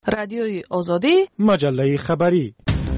رادیوی آزادی، مجله خبری.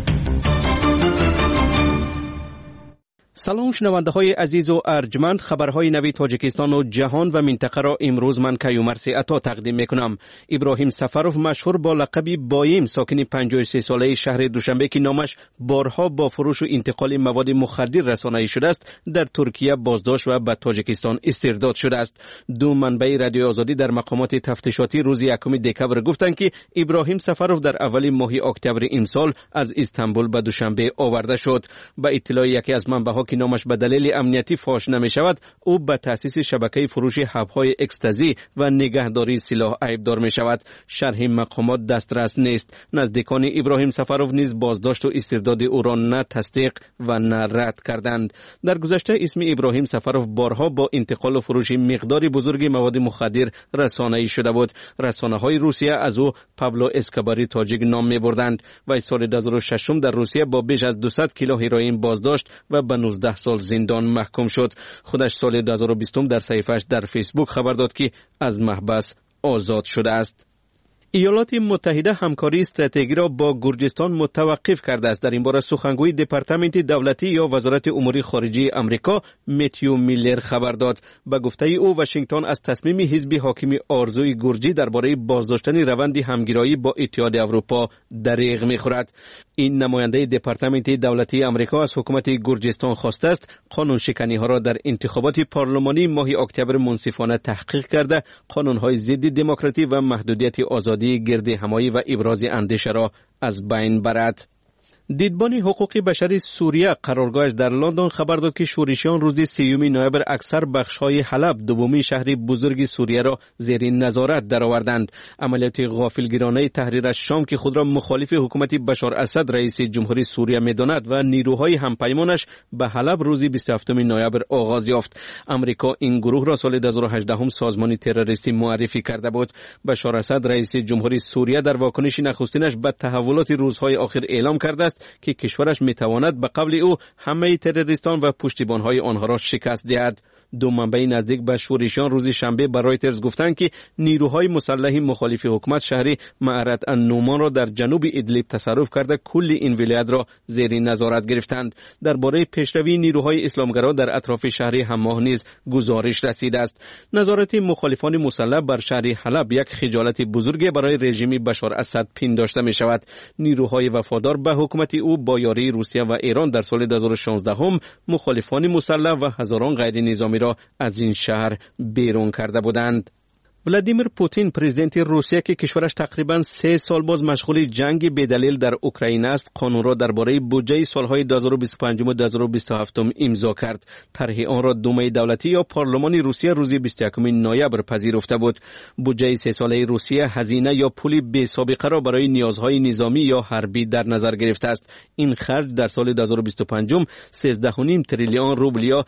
سلام شنونده های عزیز و ارجمند، خبرهای نوی تاجیکستان و جهان و منطقه را امروز من کیومرث عطا تقدیم میکنم. ابراهیم سفروف مشهور با لقب بایم، ساکن 53 ساله شهر دوشنبه که نامش بارها با فروش و انتقال مواد مخدر رسانه‌ای شده است، در ترکیه بازداشت و به تاجیکستان استرداد شده است. دو منبع رادیو آزادی در مقامات تفتیشاتی روز 1 دکبر گفتند که ابراهیم سفروف در اول ماه اکتبر امسال از استانبول به دوشنبه آورده شد. به اطلاع یکی از منبع‌ها که نامش به دلیل امنیتی فاش نمی شود، او به تأسیس شبکه فروش حب‌های اکستازی و نگهداری سلاح عیبدار می شود. شرح مقامات دسترس نیست. نزدیکان ابراهیم سفروف نیز بازداشت و استرداد او را نه تصدیق و نه رد کردند. در گذشته اسم ابراهیم سفروف بارها با انتقال و فروش مقداری بزرگی مواد مخدر رسانه‌ای شده بود. رسانه‌های روسیه از او پابلو اسکوباری تاجیک نام می بردند و سال 2006 در روسیه با بیش از 200 کیلو هروئین بازداشت و به 19 سال زندان محکوم شد. خودش سال 2020 در صفحه‌اش در فیسبوک خبر داد که از محبس آزاد شده است. ایالات متحده همکاری استراتژی را با گرجستان متوقف کرده است. در این باره سخنگوی دپارتمنت دولتی یا وزارت امور خارجه آمریکا متیو میلر خبر داد. به گفته او واشنگتن از تصمیم حزب حاکم آرزوی گرجی درباره بازداشتن روند همگرایی با اتحاد اروپا دریغ می‌خورد. این نماینده دپارتمنت دولتی آمریکا از حکومت گرجستان خواسته است قانون شکنی ها را در انتخابات پارلمانی ماه اکتبر منصفانه تحقیق کرده، قانون های ضد دموکراسی و محدودیت آزادی گرد همایی و ابراز اندیشه را از بین برد. دیدبان حقوق بشری سوریه قرارگاهش در لندن خبر داد که شورشیان روز 30 نوامبر اکثر بخش‌های حلب، دومین شهر بزرگ سوریه را زیر نظارت درآوردند. عملیات غافلگیرانه تحریر از شام که خود را مخالف حکومت بشار اسد رئیس جمهوری سوریه می‌داند و نیروهای همپیمانش به حلب روز 27 نوامبر آغاز یافت. آمریکا این گروه را سال 2018 سازمان تروریستی معرفی کرده بود. بشار اسد رئیس جمهوری سوریه در واکنش نخستینش به تحولات روزهای آخر اعلام کرده است که کشورش میتواند به قبل او همه تروریستان و پشتیبانهای آنها را شکست دهد. دو منبع نزدیک به شورشیان روز شنبه به رایترز گفتند که نیروهای مسلح مخالف حکومت شهر معرت النومان را در جنوب ادلیب تصرف کرده کل این ولایت را زیر نظارت گرفتند. درباره پیشروی نیروهای اسلامگرا در اطراف شهر حماه نیز گزارش رسیده است. نظارت مخالفان مسلح بر شهر حلب یک خجالت بزرگ برای رژیم بشار اسد پنداشته می شود. نیروهای وفادار به حکومت او با یاری روسیه و ایران در سال 2016 مخالفان مسلح و هزاران غیر نظامی را از این شهر بیرون کرده بودند. ولادیمیر پوتین پرزیدنت روسیه که کشورش تقریباً 3 سال باز مشغول جنگ بدلیل در اوکراین است، قانون را درباره بودجه سالهای 2025 و 2027 امضا کرد. طرح آن را دومه دولتی یا پارلمان روسیه روز 21 نوامبر پذیرفته بود. بودجه 3 ساله روسیه هزینه یا پول بی‌سابقه را برای نیازهای نظامی یا حربی در نظر گرفته است. این خرج در سال 2025 13.5 تریلیون روبل یا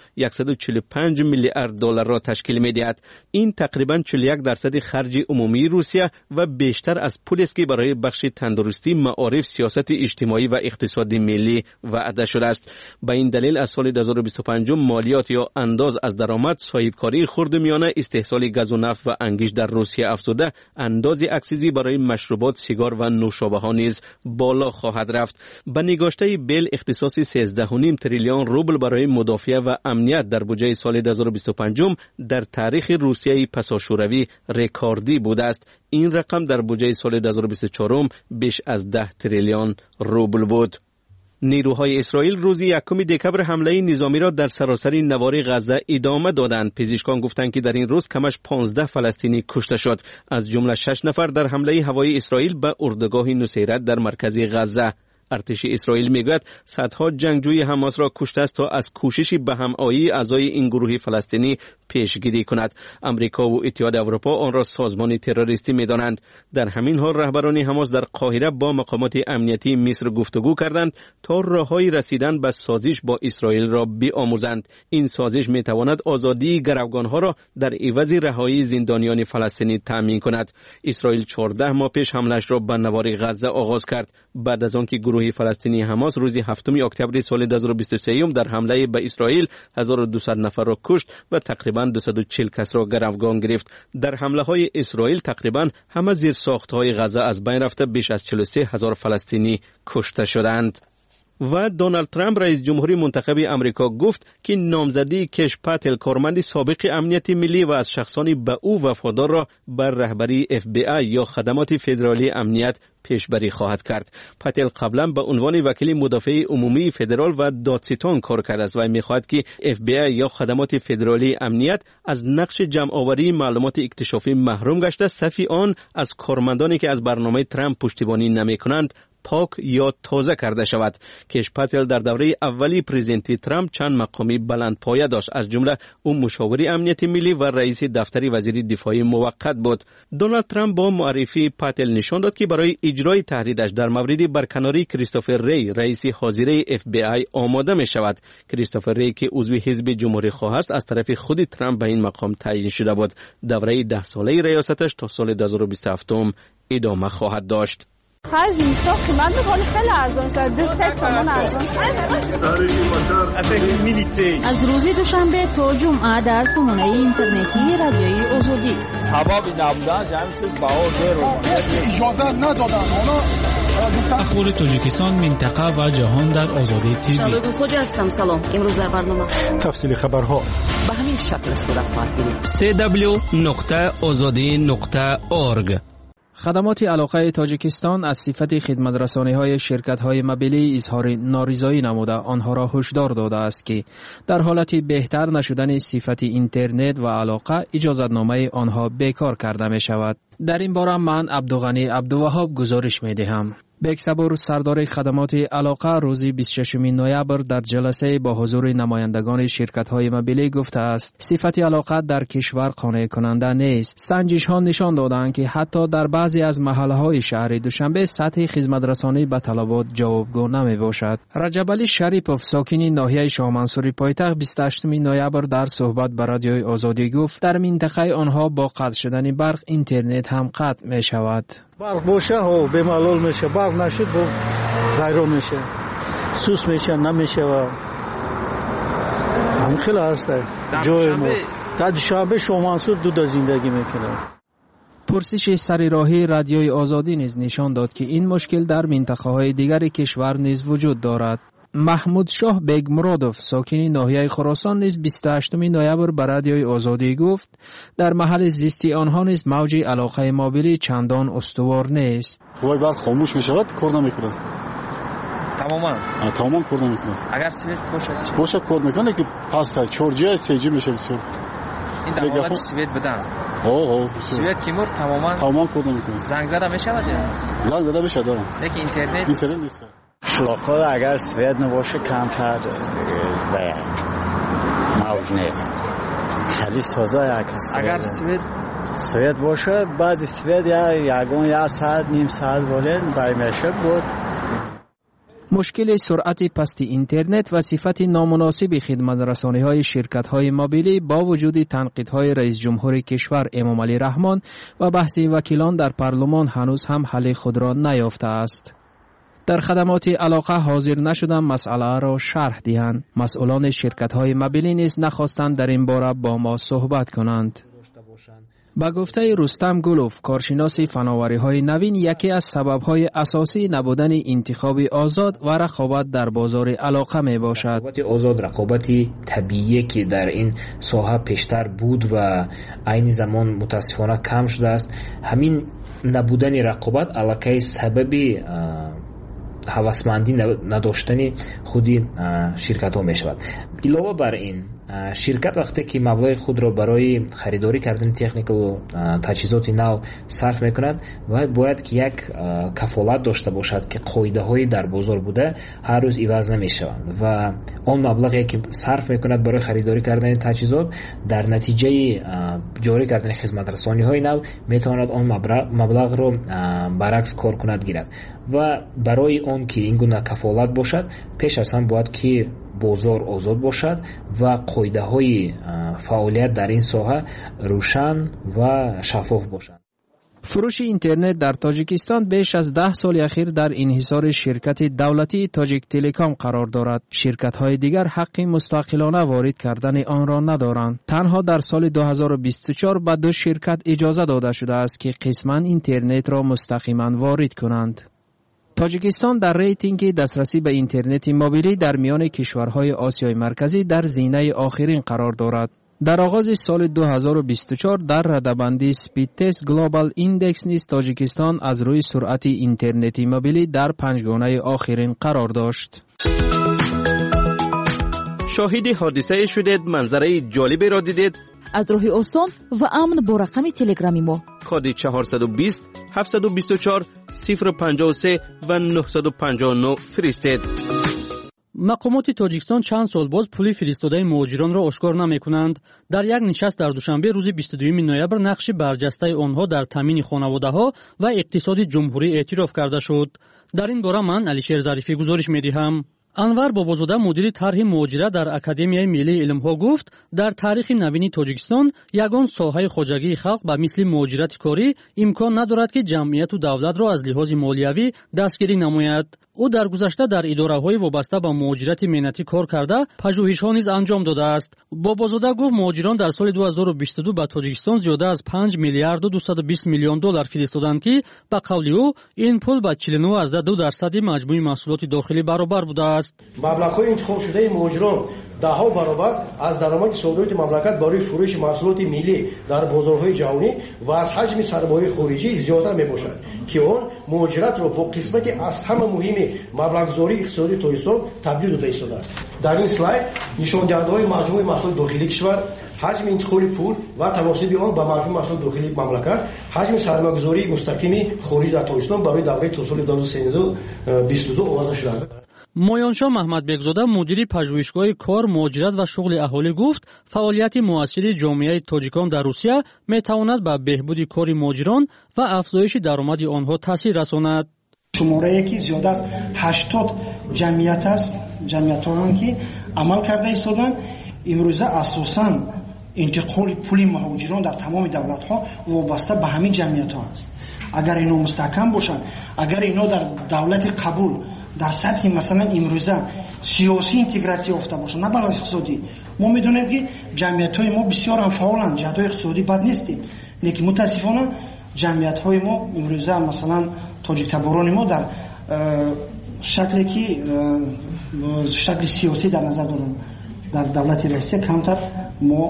145 میلیارد دلار را تشکیل می‌دهد. این تقریباً 41% خرج عمومی روسیه و بیشتر از پولی است که برای بخش تندرستی، معارف، سیاست اجتماعی و اقتصادی ملی وعده شده است. به این دلیل از سال 2025 مالیات یا انداز از درآمد، صاحبکاری خردمیانه، استحصال گاز و نفت و انگیز در روسیه افزوده، انداز اکسیزی برای مشروبات، سیگار و نوشابه ها نیز بالا خواهد رفت. به نگاشته بیل اختصاص 13.5 تریلیون روبل برای مدافع و امنیت در بودجه سال 2025 در تاریخ روسیه پساشوروی رکوردی بوده است. این رقم در بودجه سال 2024 بیش از 10 تریلیون روبل بود. نیروهای اسرائیل روز 1 دکبر حمله نظامی را در سراسر نوار غزه ادامه دادند. پزشکان گفتند که در این روز کمش 15 فلسطینی کشته شد، از جمله 6 نفر در حمله هوایی اسرائیل به اردوگاه نصیرت در مرکز غزه. ارتش اسرائیل میگوید صدها جنگجوی حماس را کشته است تا از کوشش به همایی اعضای این گروه فلسطینی پیشگیری کند. امریکا و اتحاد اروپا آن را سازمان تروریستی می‌دانند. در همین حال رهبران حماس در قاهره با مقامات امنیتی مصر گفتگو کردند تا راههای رسیدن به سازش با اسرائیل را بیاموزند. این سازش میتواند آزادی گروگانها را در عوض رهایی زندانیان فلسطینی تامین کند. اسرائیل 14 ماه پیش حمله‌اش را به نوار غزه آغاز کرد بعد از آنکه گروه فلسطینی حماس روز 7 اکتبر سال 2023 در حمله به اسرائیل 1200 نفر را کشت و تقریبا 240 کس را گروگان گرفت. در حمله های اسرائیل تقریبا همه زیرساخت‌های غزه از بین رفته، بیش از 43,000 فلسطینی کشته شدند. و دونالد ترامپ رئیس جمهوری منتخب امریکا گفت که نامزدی کش پاتل، کارمند سابق امنیت ملی و از شخصان به او وفادار را بر رهبری FBI یا خدمات فدرالی امنیت پیشبری خواهد کرد. پاتل قبلا به عنوان وکیل مدافع عمومی فدرال و دادستان کار کرده است و می‌خواهد که FBI یا خدمات فدرالی امنیت از نقش جمع‌آوری معلومات اکتشافی محروم گشته، صفی آن از کارمندانی که از برنامه ترامپ پشتیبانی نمی‌کنند پاک یا تازه کرده شود. کش پاتل در دوره اولی پرزیدنتی ترامپ چند مقامی بلند پایه داشت، از جمله او مشاور امنیت ملی و رئیس دفتر وزیر دفاع موقت بود. دونالد ترامپ با معرفی پاتل نشان داد که برای اجرای تهدیدش در مورد برکناری کریستوفر ری، رئیس حاضره FBI آماده می شود. کریستوفر ری که عضو حزب جمهوری خواه است، از طرف خود ترامپ به این مقام تعیین شده بود. دوره 10 ساله ریاستش تا سال 2027 ادامه خواهد داشت. خرج اینجا قیمت می‌کنه خیلی ارزان شد. 2 تومان ارزان از روز دوشنبه تا جمعه در سامانه اینترنتی رادیوی آزادی. ثوابی نبودن جمع شد با اجازه ندادن. اخبار تاجیکستان، منطقه و جهان در آزادی تیوی. شادو خوجا هستم. سلام. امروز در برنامه تفصیل خبرها به همین شکل صورت خواهد گرفت. www.azadi.org. خدمات علاقه تاجیکستان از صفت خدمت‌رسانی‌های شرکت‌های موبیلی اظهار نارضایی نموده آنها را هشدار داده است که در حالت بهتر نشدن صفت اینترنت و علاقه اجازتنامه آنها بیکار کرده می‌شود. در این باره من عبدالغنی عبدالوهاب گزارش می‌دهم. بکسبور سردار خدمات علاقه روز 26 نوامبر در جلسه با حضور نمایندگان شرکت‌های موبیلی گفته است صفت علاقه در کشور قانع کننده نیست. سنجش‌ها نشان دادند که حتی در بعضی از محله‌های شهر دوشنبه سطح خدمت‌رسانی به طلبات جوابگو نمی‌باشد. رجب علی شریپوف ساکن ناحیه شاه منصوری پایتخت 28 نوامبر در صحبت با رادیوی آزادی گفت در منطقه آنها با قطع شدن برق اینترنت هم قطع می‌شود. برق باشه ها بمالول میشه، برق نشد با غیرو میشه، سوس میشه نمیشه و هم خیلی هسته جای ما در دوشنبه شاه منصور دو زندگی میکنه. پرسش سر راهی رادیوی آزادی نیز نشان داد که این مشکل در منطقه‌های دیگر کشور نیز وجود دارد. محمود شاه بیگ مرادوف ساکن ناحیه خراسان نیز 28 نوامبر به رادیوی آزادی گفت در محل زیستی آنها نیز موج علاقه موبیلی چندان استوار نیست. وای برق خاموش میشود کار نمیکنه. تماما کار نمیکنه. اگر سویت باشه کار میکنه که پاس 4G 3G میشه بسیار. این تماما سویت بدن. سویت کیمور تماما کار نمیکنه. زنگ زده میشود یا؟ زنگ زده میشه داره. لیکن اینترنت نیست. علاقه اگر سویت نباشه کمتر موج نیست. خیلی سازه اگر سویت باشه بعد سویت یا ساعت نیم ساعت بولن برمیشه بود. مشکل سرعت پست اینترنت و صفت نامناسب خدمت‌رسانی‌های شرکت‌های موبیلی با وجود تنقیدهای رئیس جمهور کشور امامعلی رحمان و بحث وکیلان در پارلمان هنوز هم حل خود را نیافته است. در خدمات علاقه حاضر نشدن مسئله را شرح دهند. مسئولان شرکت‌های موبیلی نیز نخواستند در این باره با ما صحبت کنند. با گفته رستم گلوف کارشناس فناوری‌های نوین، یکی از سبب‌های اساسی نبودن انتخاب آزاد و رقابت در بازار علاقه میباشد. رقابت آزاد رقابتی طبیعی که در این ساحه پیشتر بود و عین زمان متاسفانه کم شده است. همین نبودن رقابت علاقه سببی هوسمندی نداشتن خودی شرکت ها می شود. علاوه بر این شرکت وقتی که مبلغ خود را برای خریداری کردن تکنیک و تجهیزات نو صرف می کند و باید که یک کفالت داشته باشد که قاعده های در بازار بوده هر روز عوض نمی شوند و آن مبلغی که صرف می کند برای خریداری کردن تجهیزات در نتیجه جاری کردن خدمت رسانی های نو می تواند آن مبلغ را برعکس کار کند گیرد و برای آن که این گونه کفالت باشد پیش از هم باید که بازار آزاد باشد و قاعده های فعالیت در این ساحه روشن و شفاف باشد. فروش اینترنت در تاجیکستان بیش از 10 سال اخیر در انحصار شرکت دولتی تاجیک تلکام قرار دارد. شرکت‌های دیگر حق مستقلانه وارد کردن آن را ندارند. تنها در سال 2024 به 2 شرکت اجازه داده شده است که قسماً اینترنت را مستقیما وارد کنند. تاجیکستان در ریتینگ دسترسی به اینترنت موبیلی در میان کشورهای آسیای مرکزی در زینه آخرین قرار دارد. در آغاز سال 2024 در رده‌بندی سپید تست گلوبال ایندکس نیز تاجیکستان از روی سرعت اینترنتی موبیلی در 5 گانه آخرین قرار داشت. شاهد حادثه شدید، منظره جالبی را دیدید؟ از راه آسان و امن با رقم تلگرامی ما کد 420 724 053 و 959 فرستید. مقامات تاجیکستان چند سال باز پول فرستاده مهاجران را آشکار نمی‌کنند. در یک نشست در دوشنبه روز 22 نوامبر نقش برجسته آنها در تامین خانواده‌ها و اقتصاد جمهوری اعتراف کرده شد. در این باره من علیشیر ظریفی گزارش می‌دهم. انور بابازاده مدیر طرح مهاجرت در اکادمیای ملی علم‌ها گفت در تاریخ نوین تاجیکستان یگان ساحه خواجگی خلق به مثل مهاجرت کاری امکان ندارد که جمعیت و دولت را از لحاظ مالیوی دستگیری نماید. او در گذشته در اداره‌های وابسته به مهاجرت مهنتی کار کرده پژوهش‌ها نیز انجام داده است. بابازاده گفت مهاجران در سال 2022 به تاجیکستان زیاده از 5 میلیارد و 220 میلیون دلار فرستادند که به قول او این پول به 49.2% مجموع محصولات داخلی برابر بوده است. مبلغ‌های انتخاب شده مهاجران ده‌ها برابر از درآمد صادرات مملکت برای فروش محصولات ملی در بازارهای جهانی و از حجم سرمایه خارجی زیادتر میباشد که آن مهاجرت را با قسمتی از همه مهم مبلغ‌زایی اقتصادی تاجیکستان تبدیل داده ایستاده است. در این اسلاید نشانده‌های مجموع محصولات داخلی کشور، حجم انتقال پول و تناسب آن با مجموع محصولات داخلی مملکت، حجم سرمایه‌گذاری مستقیم خارج از تاجیکستان برای دوره تا سال 2022 آماده شده است. مایانشاه محمد بگزاده مدیر پژوهشگاه کار، مهاجرت و شغل اهالی گفت فعالیت مؤثر جامعه تاجیکان در روسیه میتواند به بهبود کار مهاجران و افزایش درآمد آنها تاثیر رساند. شماره که زیاده است 80 جمعیت است، جمعیت‌هایی که عمل کرده ایستادن امروزه اساساً انتقال پول مهاجران در تمام دولت‌ها وابسته به همین جمعیت‌ها است. اگر اینا مستحکم باشند، اگر اینا در دولت قبول در سطح مثلا امروزه سیاسی اینتگراسیون یافته باشند نه برای اقتصادی، ما میدونیم که جمعیت‌های ما بسیار هم فعالند، جهت اقتصادی بد نیستیم، لیکن متاسفانه جمعیت‌های ما امروزه مثلا تاجیک تباران ما در شکلی که شکل سیاسی در نظر دارم در دولت روسیه کمتر ما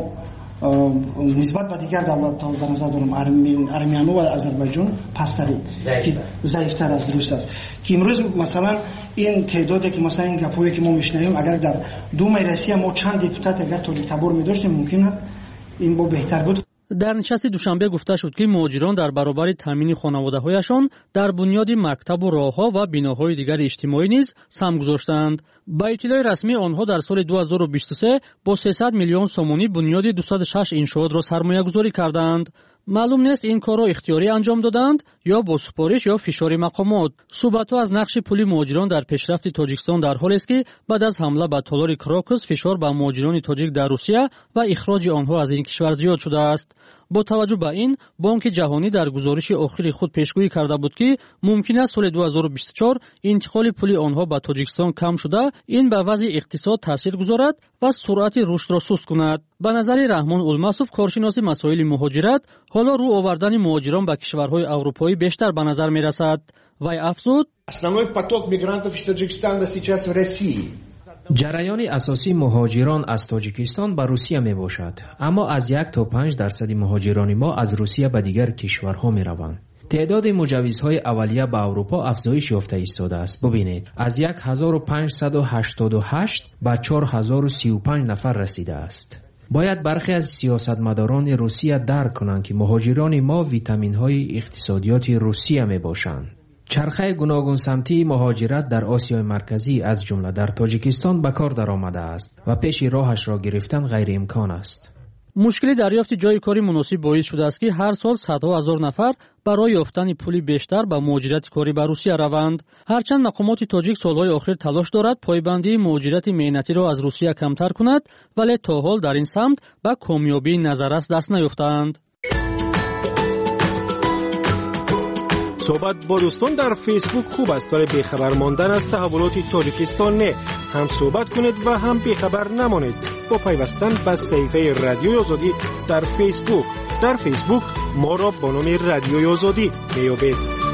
نسبت به دیگر دولت‌ها در نظر دارم ارمنی و آذربایجان پستری ضعیف‌تر از روسیه است که امروز مثلا این تعدادی که مثلا این گپایی که ما میشنویم اگر در دوم روسیه ما چند دپوتات اگر تاجیک تبار می‌داشتیم ممکنه این با بهتر بود. در نشست دوشنبه گفته شد که مهاجران در برابر تامین خانواده‌هایشان در بنیاد مکتب و راه‌ها و بناهای دیگر اجتماعی نیز سهم گذاشتند. با اطلاع رسمی آنها در سال 2023 با 300 میلیون سومانی بنیاد 206 انشاءات را سرمایه‌گذاری کردند. معلوم نیست این کار را اختیاری انجام دادند یا با سفارش یا فشار مقامات. صحبت‌ها از نقش پول مهاجران در پیشرفت تاجیکستان در حالی است که بعد از حمله به تالار کراکوس فشار بر مهاجران تاجیک در روسیه و اخراج آنها از این کشور زیاد شده است. با توجه به این بانک جهانی در گزارش آخر خود پیشگویی کرده بود که ممکن است سال 2024 انتقال پول آنها به تاجیکستان کم شده این به وضع اقتصاد تاثیر گذارد و سرعت رشد را سست کند. به نظر رحمان الماسوف کارشناس مسائل مهاجرت حالا رو آوردن مهاجران به کشورهای اروپایی بیشتر به نظر می رسد. وی افزود основной поток мигрантов из Таджикистана сейчас в России. جریان اساسی مهاجران از تاجیکستان به روسیه می باشد، اما از 1 تا 5% مهاجران ما از روسیه به دیگر کشورها می روند. تعداد مجوزهای اولیه به اروپا افزایش یافته ایستاده است. ببینید از 1588 به 4035 نفر رسیده است. باید برخی از سیاستمداران روسیه درک کنند که مهاجران ما ویتامین‌های اقتصادیات روسیه می باشند. چرخه گوناگون سمتی مهاجرت در آسیای مرکزی از جمله در تاجیکستان به کار درآمده است و پیش راهش را گرفتن غیر امکان است. مشکل دریافت جای کاری مناسب باعث شده است که هر سال صدها هزار نفر برای یافتن پولی بیشتر به مهاجرت کاری به روسیه روند. هرچند مقامات تاجیک سالهای اخیر تلاش دارد پایبندی مهاجرت مهنتی را از روسیه کمتر کند، ولی تا حال در این سمت به کامیابی نظررس دست نیافتند. صحبت با دوستان در فیسبوک خوب است، ولی بیخبر ماندن از تحولات تاجیکستان نه. هم صحبت کنید و هم بیخبر نمانید با پیوستن به صفحه رادیوی آزادی در فیسبوک. در فیسبوک ما را با نام رادیوی آزادی میابید.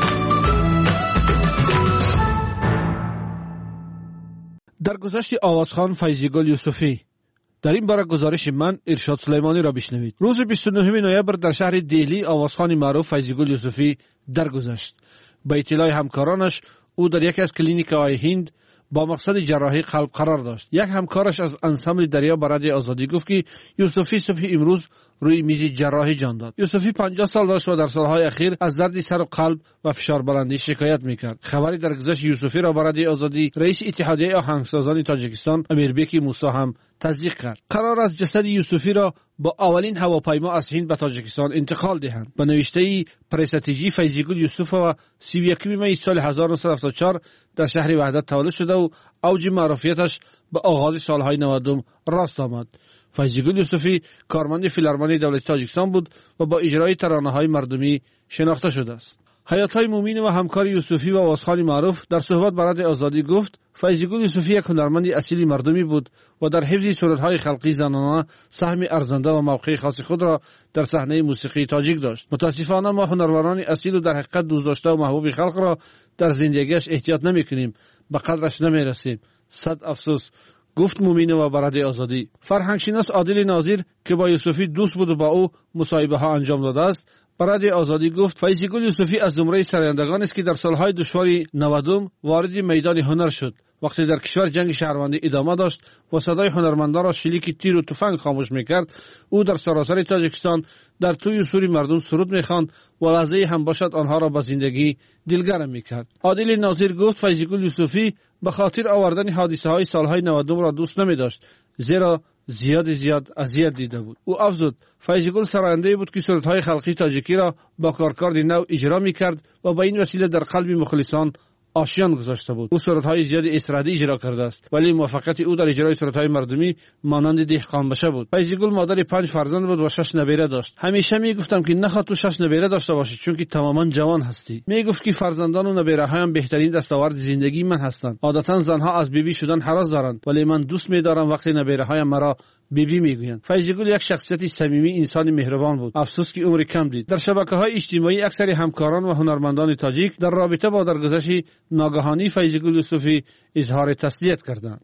در گذشت آوازخوان فیضیگل یوسفی. در این باره گزارش من ارشاد سلیمانی را بشنوید. روز 29 نوامبر در شهر دهلی آوازخوان معروف فیضیگل یوسفی درگذشت. به اطلاع همکارانش او در یکی از کلینیک‌های هند با مقصد جراحی قلب قرار داشت. یک همکارش از انسامبل دریا به رادیو آزادی گفت که یوسفی صبح امروز روی میز جراحی جان داد. یوسفی 50 سال داشت و در سالهای اخیر از درد سر و قلب و فشار بلندی شکایت میکرد. خبری درگذشت یوسفی را به رادیو آزادی رئیس اتحادیه آهنگسازان تاجیکستان امیربک موسی هم تصدیق کرد. قرار است جسد یوسفی را با اولین هواپیما از هند به تاجیکستان انتقال دهند. به نوشته پرستیجی فیضیگل یوسف و 31 می سال 1974 در شهر وحدت تولد شده و اوج معروفیتش به آغاز سالهای 90 راست آمد. فیضیگل یوسفی کارمند فیلارمونی دولتی تاجیکستان بود و با اجرای ترانه‌های مردمی شناخته شده است. حیات‌های مومین و همکار یوسفی و آوازخوان معروف در صحبت با رادیو آزادی گفت فیضیگل یوسفی یک هنرمند اصیل مردمی بود و در حفظ سرودهای خلقی زنانه سهم ارزنده و موقع خاص خود را در صحنه موسیقی تاجیک داشت. متاسفانه ما هنرمندان اصیل و در حقیقت دوست داشته و محبوب خلق را در زندگیش احتیاط نمی‌کنیم، به قدرش نمی‌رسیم. صد افسوس، گفت مومین و برادر آزادی. فرهنگشناس عادل ناظر که با یوسفی دوست بود و با او مصاحبه ها انجام داده است، برادر آزادی گفت فیضیگل یوسفی از زمره سرایندگان است که در سالهای دشوار 90 وارد میدان هنر شد. وقتی در کشور جنگ شهروندی ادامه داشت و صدای هنرمندان را شلیک تیر و تفنگ خاموش میکرد، او در سراسر تاجیکستان در توی و سوی مردم سرود میخواند و لحظه‌ای هم باشد آنها را به زندگی دلگرم میکرد. عادل ناظر گفت فیضیگل یوسفی به خاطر آوردن حادثه های سالهای 90 را دوست نمی داشت، زیرا زیاد اذیت دیده بود. او افزود فیضیگل سراینده بود که سرودهای خلقی تاجیکی را با کارکرد نو اجرا میکرد و به این وسیله در قلب مخلصان آشیان گذاشته بود. او سرودهای زیاد استرادی اجرا کرده است، ولی موفقیت او در اجرای سرودهای مردمی مانند دهقان بشه بود. فیضیگل مادر 5 فرزند بود و 6 نبیره داشت. همیشه میگفتم که نخواد تو 6 نبیره داشته باشی چون که تماما جوان هستی. میگفت که فرزندان و نبیره هایم بهترین دستاورد زندگی من هستند. عادتا زنها از بیبی شدن هراس دارند، ولی من دوست می‌دارم وقتی نبیره هایم مرا بیبی میگویند. فیضیگل یک شخصیت صمیمی، انسان مهربان بود. افسوس که عمر کم دید. در شبکه‌های اجتماعی اکثر همکاران و هنرمندان تاجیک در رابطه با درگذشت ناگهانی فیضیگل یوسفی اظهار تسلیت کردند.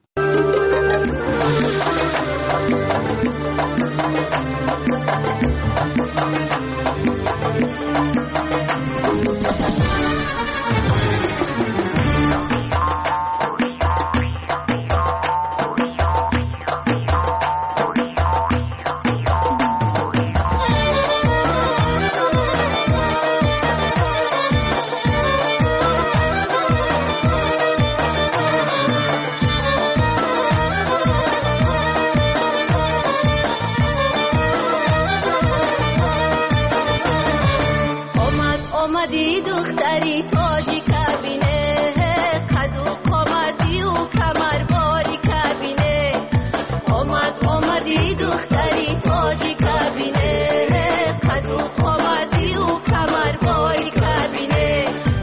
اومدی دختری تاجی کبینه، قد و قامتی و کمرباری کبینه. اومدی دختری تاجی کبینه، قد و قامتی و کمرباری کبینه.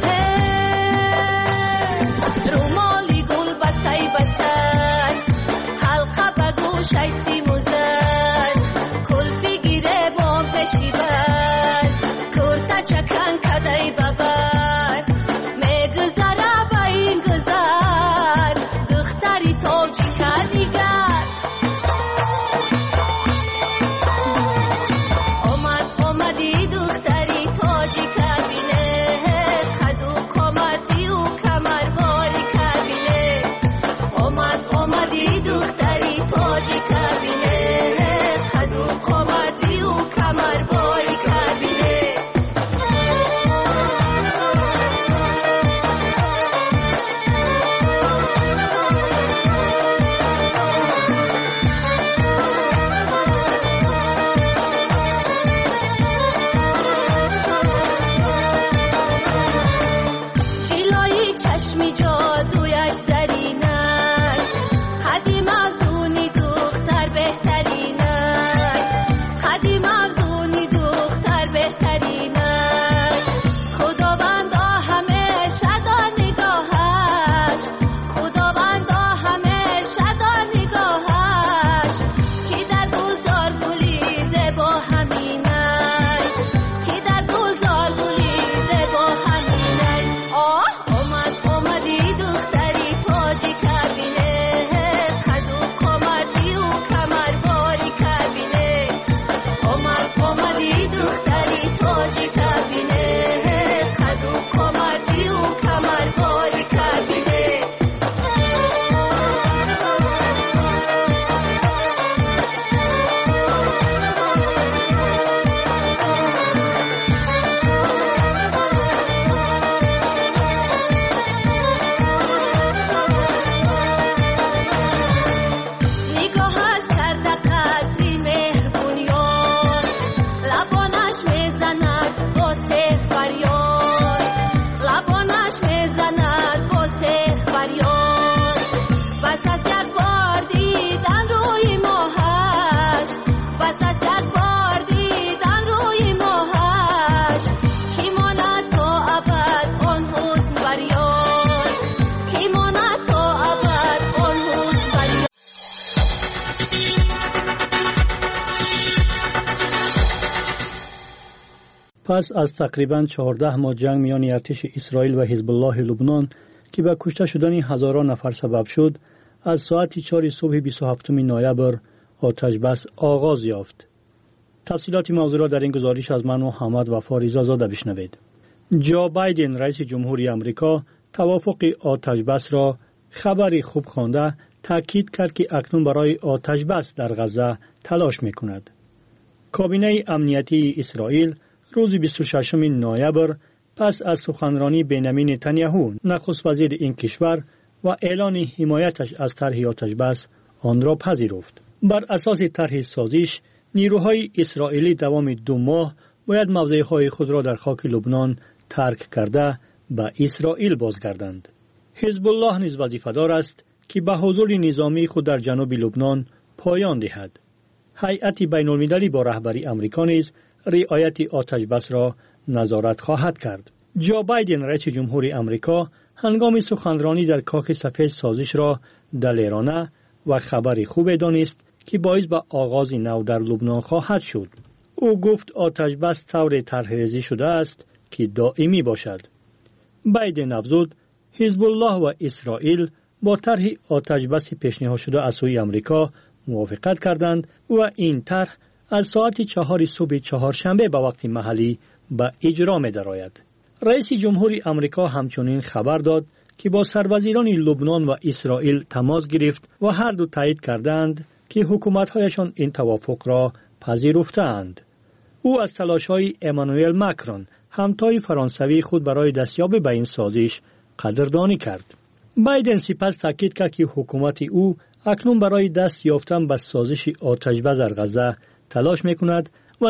رومالی گل بسای بسن، حلقه به گوشای سیمو زن، کلفی گیره بام پشیبن، کرتا چکن کدای ببر، میگذره با این گذر، دختری تاجی کدیگر. اومدی دختری تاجی کبینه، قد و قامتی و کمرباری کبینه. اومدی دختری تاجی کبینه، قد و قامتی و کمرباری کبینه. جلوی چشمی جادویش زرینن، قدیم افزونی دختر بهترینن، قدیم افزونی دختر بهترینن. خداوند پس از تقریباً 14 ماه جنگ میان ارتش اسرائیل و حزب الله لبنان که به کشته شدن هزاران نفر سبب شد، از ساعت 4 صبح 27 نوامبر آتش بس آغاز یافت. تفصیلات موضوع را در این گزارش از من محمد وفا رضازاده بشنوید. جو بایدن رئیس جمهوری آمریکا توافق آتش بس را خبری خوب خوانده تاکید کرد که اکنون برای آتش بس در غزه تلاش می‌کند. کابینه امنیتی اسرائیل روز 26 نوامبر پس از سخنرانی بنیامین نتانیاهو نخست وزیر این کشور و اعلان حمایتش از طرح آتش بس آن را پذیرفت. بر اساس طرح سازش نیروهای اسرائیلی دوام 2 ماه باید موضعهای خود را در خاک لبنان ترک کرده به اسرائیل بازگردند. حزب الله نیز وظیفه‌دار است که به حضور نظامی خود در جنوب لبنان پایان دهد. هیئت بین‌المللی با رهبری آمریکا نیز رعایت آتش بس را نظارت خواهد کرد. جو بایدن رئیس جمهوری آمریکا هنگام سخنرانی در کاخ سفید سازش را دلیرانه و خبری خوب دانست که باعث به آغاز نو در لبنان خواهد شد. او گفت آتش بس طور طرح‌ریزی شده است که دائمی باشد. بایدن افزود حزب الله و اسرائیل با طرح آتش بس پیشنهاد شده از سوی آمریکا موافقت کردند و این طرح از ساعت 4 صبح چهارشنبه به وقت محلی به اجرا می درآید. رئیس جمهوری آمریکا همچنین خبر داد که با سروزیران لبنان و اسرائیل تماس گرفت و هر دو تایید کردند که حکومت‌هایشان این توافق را پذیرفتند. او از تلاش‌های امانوئل ماکرون همتای فرانسوی خود برای دستیابی به این سازش قدردانی کرد. بایدن سپس تاکید کرد که حکومت او اکنون برای دست یافتن به سازش آتش بس در غزه تلاش می‌کند و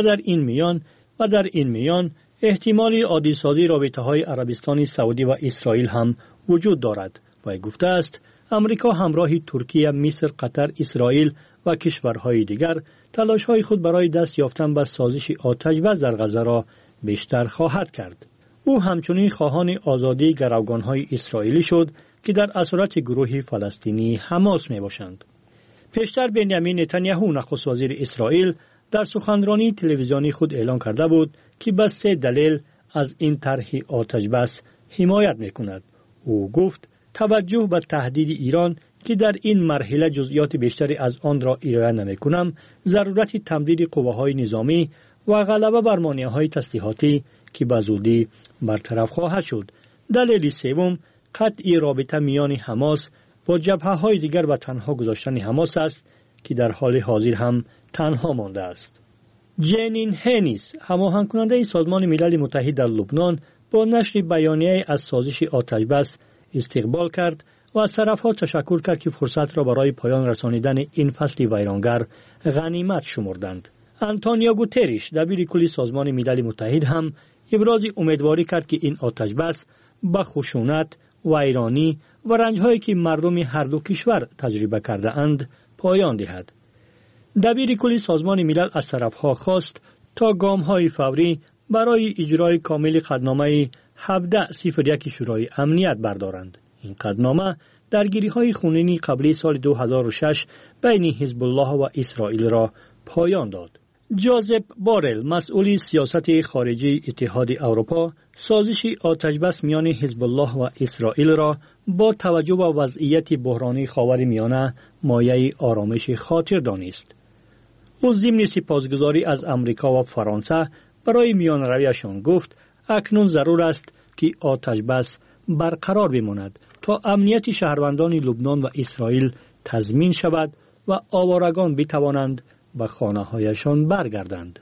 در این میان احتمالی عادی‌سازی رابطه‌های عربستان سعودی و اسرائیل هم وجود دارد. و گفته است امریکا همراه ترکیه، مصر، قطر، اسرائیل و کشورهای دیگر تلاش‌های خود برای دست یافتن به سازش آتش بس در غزه را بیشتر خواهد کرد. او همچنین خواهان آزادی گروگان‌های اسرائیلی شد که در اسارت گروه فلسطینی حماس میباشند. پیشتر بنیامین نتانیاهو نخست وزیر اسرائیل در سخنرانی تلویزیونی خود اعلان کرده بود که به 3 دلیل از این طرح آتش بس حمایت میکند. او گفت توجه به تهدید ایران که در این مرحله جزئیات بیشتری از آن را ارائه نمیکنم، ضرورت تمدید قواهای نظامی و غلبه بر مانعهای تسلیحاتی که به زودی برطرف خواهد شد. دلیل سوم قطع رابطه میان حماس با جبهه‌های دیگر و تنها گذاشتن حماس است که در حال حاضر هم تنها مانده است. جنین هنیس، هماهنگ کننده سازمان ملل متحد در لبنان، با نشر بیانیه از سازش آتش بس استقبال کرد و از طرف‌ها تشکر کرد که فرصت را برای پایان رسانیدن این فصل ویرانگر غنیمت شمردند. آنتونیو گوتریش، دبیر کل سازمان ملل متحد، هم ابراز امیدواری کرد که این آتش بس با خشونت، ویرانی و رنج‌هایی که مردم هر دو کشور تجربه کرده اند پایان دهد. دبیر کل سازمان ملل از طرف‌ها خواست تا گام‌های فوری برای اجرای کامل قطعنامه 1701 شورای امنیت بردارند. این قطعنامه درگیری‌های خونینی قبلی سال 2006 بین حزب الله و اسرائیل را پایان داد. جوزف بارل، مسئول سیاست خارجی اتحاد اروپا، سازش آتش بس میان حزب الله و اسرائیل را با توجه به وضعیت بحرانی خاورمیانه مایه آرامش خاطر دانست. او ضمن سپاسگزاری از امریکا و فرانسه برای میانرویشان گفت اکنون ضرور است که آتش بس برقرار بماند تا امنیت شهروندان لبنان و اسرائیل تضمین شود و آوارگان بتوانند به خانه‌هایشان برگردند.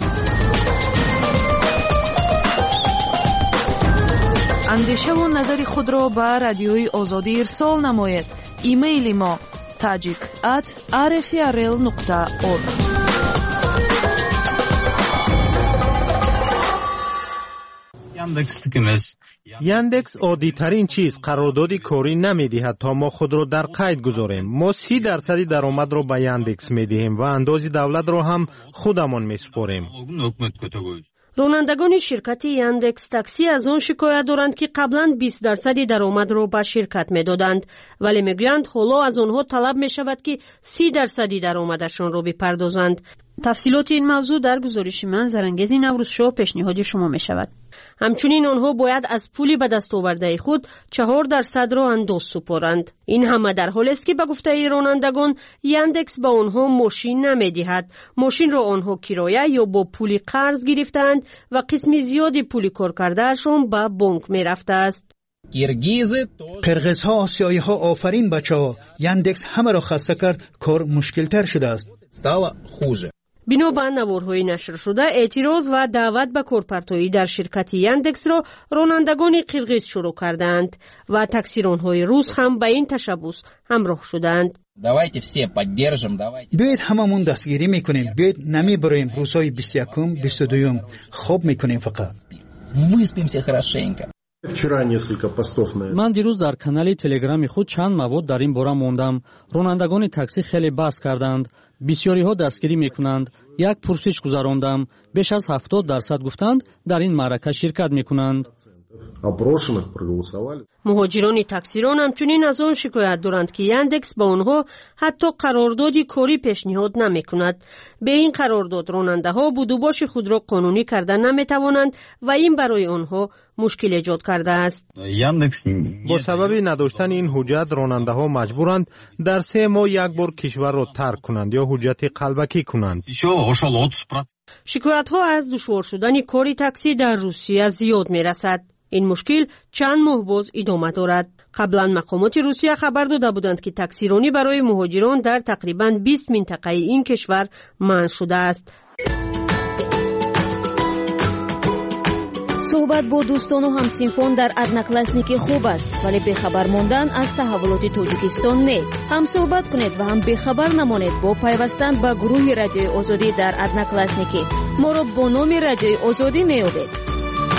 اندیشه و نظر خود را به رادیوی آزادی ارسال نمایید. ایمیل ما tajik@rfrl.org. یاندکس عادی ترین چیز قرارداد کاری نمیدهد تا ما خود را در قید گذاریم. ما 30% درآمد را به یاندکس میدهیم و اندازی دولت را هم خودمان میسپاریم. رانندگان شرکت یاندکس تاکسی از آن شکایت دارند که قبلا 20% درآمد را به شرکت میدادند، ولی میگویند حالا از آنها طلب می شود که 30% درآمدشان را بپردازند. تفصیلات این موضوع در گزارش من زرانگیز نوروز شو پیشنهاد شما می شود. همچنین آنها باید از پولی به دست آورده خود 4% را انداز سپارند. این همه در حالی است که به گفته رانندگان یاندکس به آنها ماشین نمی دهد. ماشین را آنها کرایه یا با پولی قرض گرفتند و قسم زیادی پولی کار کردهشان به بانک می رفته است. قرغیزها آسیایی ها آفرین بچه ها. یاندکس همه را خسته کرد، کار مشکل تر شده است. بنا به نوارهای نشر شده اعتراض و دعوت به کارپرتایی در شرکت یاندکس را رانندگان قرغیز شروع کردند و تاکسیرانهای روس هم به این تشبوس همراه شدند. بیایید هممون دستگیری میکنیم، بیایید نمی بریم روزهای 21 22 خوب میکنیم فقط. من دیروز در کانال تلگرامی خود چند مواد در این باره موندم. رانندگان تاکسی خیلی بحث کردند. بسیاری ها دستگیری میکنند. یک پرسش گذراندم. بیش از 70% گفتند در این معرکه شرکت میکنند. مهاجران تاکسیران همچنین از آن شکایت دارند که یاندکس با آنها حتی قراردادی کاری پیشنهاد نمی کند. به این قرارداد راننده ها بودوباش خود را قانونی کردن نمی توانند و این برای آنها مشکل ایجاد کرده است. با سبب نداشتن این حجت راننده ها مجبورند در 3 ماه یک بار کشور را ترک کنند یا حجت قلبکی کنند. شکایت ها از دشوار شدن کاری تاکسی در روسیه زیاد می رسد. این مشکل چند ماه باز ادامه دارد. قبلا مقامات روسیه خبر داده بودند که تاکسیرانی برای مهاجران در تقریباً 20 منطقه این کشور منع شده است. صحبت با دوستان و همسینفان در ادناکلاسنیکی خوب است، ولی بخبر ماندن از تحولات تاجیکستان نه. هم صحبت کنید و هم بخبر نمانید با پیوستن به گروه رادیوی آزادی در ادناکلاسنیکی. ما را با نام رادیوی آزادی میابید.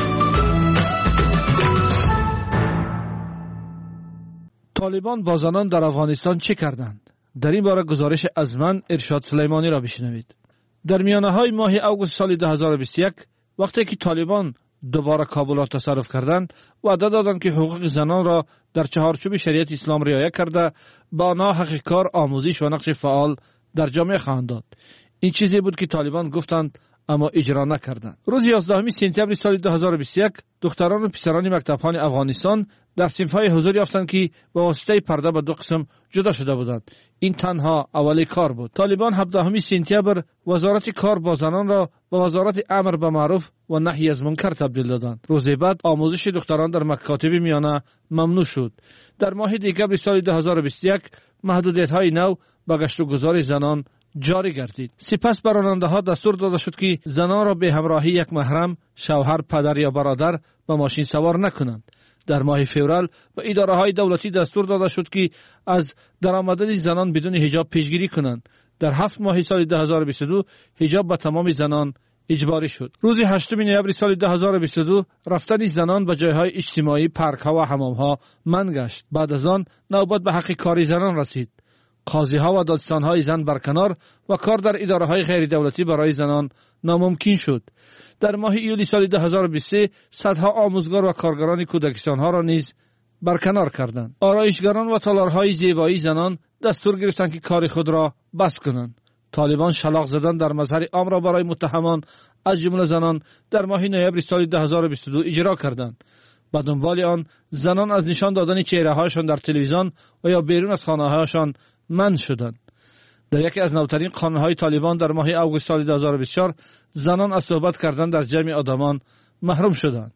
طالبان با زنان در افغانستان چه کردند؟ در این باره گزارش از من ارشاد سلیمانی را بشنوید. در میانه‌های ماه اوگوست سال 2021 وقتی که طالبان دوباره کابل را تصرف کردند، وعده دادند که حقوق زنان را در چهارچوب شریعت اسلام رعایت کرده به آنها حق کار، آموزش و نقش فعال در جامعه خواهند داد. این چیزی بود که طالبان گفتند اما اجرا نکردند. روز 11 سپتامبر سال 2021 دختران و پسران مکتب‌خوان افغانستان در صنف‌های حضور یافتند که به واسطه پرده به 2 قسم جدا شده بودند. این تنها اولی کار بود. طالبان 17 سپتامبر وزارت کار با زنان را به وزارت امر به معروف و نهی از منکر تبدیل دادند. روز بعد آموزش دختران در مکاتب میانه ممنوع شد. در ماه دکمبر سال 2021 محدودیت‌های نو به گشت و گذار زنان جاری گردید. سپس بر راننده‌ها دستور داده شد که زنان را به همراهی یک محرم، شوهر، پدر یا برادر به ماشین سوار نکنند. در ماه فوریه به اداره‌های دولتی دستور داده شد که از درآمدن زنان بدون حجاب پیشگیری کنند. در 7 ماه سال 2022 حجاب به تمام زنان اجباری شد. روز 8 نوامبر سال 2022 رفتن زنان به جایهای اجتماعی، پارک‌ها و حمام‌ها منع گشت. بعد از آن نوبت به حق کاری زنان رسید. قاضی‌ها و دادستان‌های زن برکنار و کار در اداره‌های غیر دولتی برای زنان ناممکن شد. در ماه ایولی سال 2023 صدها آموزگار و کارگران کودکستان‌ها را نیز برکنار کردند. آرایشگران و تالارهای زیبایی زنان دستور گرفتند که کار خود را بس کنند. طالبان شلاق زدن در مظهر عام را برای متهمان از جمله زنان در ماه نوامبر سال 2022 اجرا کردند. به دنبال آن زنان از نشان دادن چهره‌هایشان در تلویزیون و یا بیرون از خانه‌هایشان منع شدند. در یکی از نوترین قانون‌های طالبان در ماه اوگوست سال 2024 زنان از صحبت کردن در جمع آدمان محروم شدند.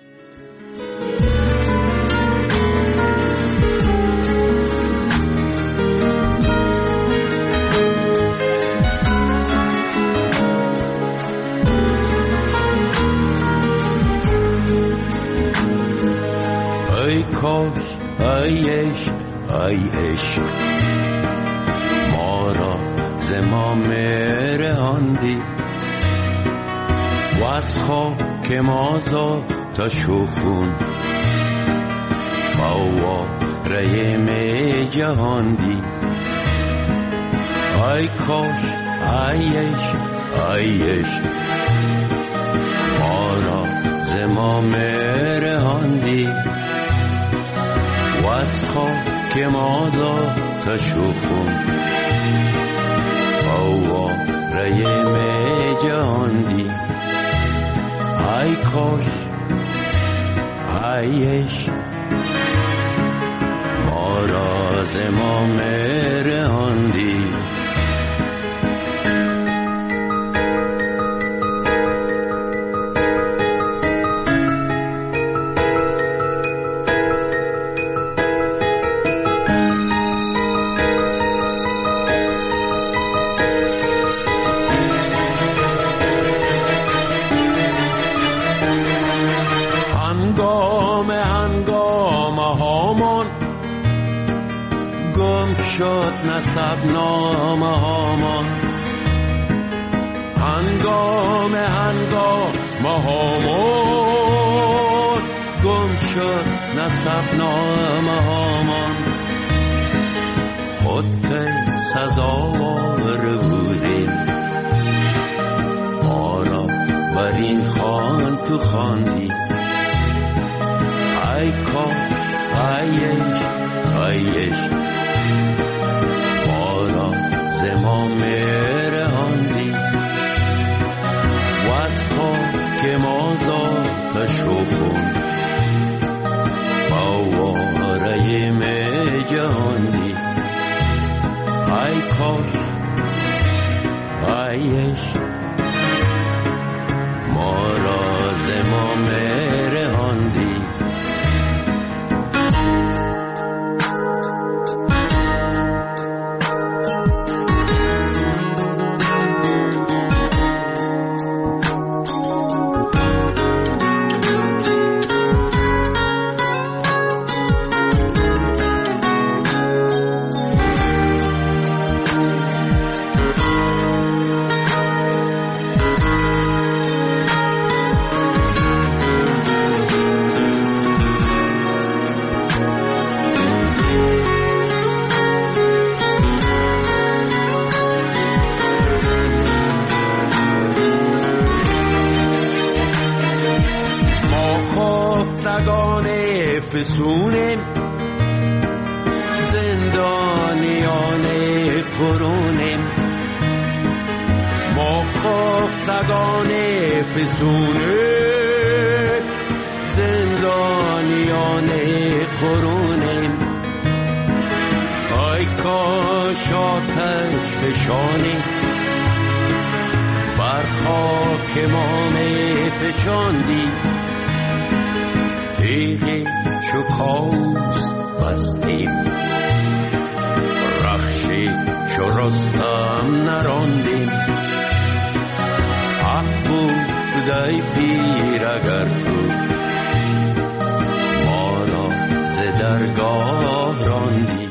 ای کاش ای عشق ما را زمام رهاندی و از خاک مازا تا شخون فواره می جهاندی. ای کاش ای عشق ما را زمام رهاندی و از خاک مازا تا شخون ریم جهاندی ای کاش ای عشق ما را ز ما رهاندی شد نسب نامه هامان هنگام هامان گم شد نسب نامه هامان خود سزاوار بودیم ما را بر این خوان تو خواندی ای کاش ای عشق ما رهاندی و از خاک ما ذاتش و خون باواره جهاندی ای کاش ای عشق ما را ز ما رهاندی فسونیم زندانیان قرونیم ما خفتگان فسونیم زندانیان قرونیم ای کاش آتش فشانی بر خاک ما فشاندی تیغی شکاوز بستیم رخشی چو رستم نراندیم افبودای پیر اگر تو ما را ز درگاه راندی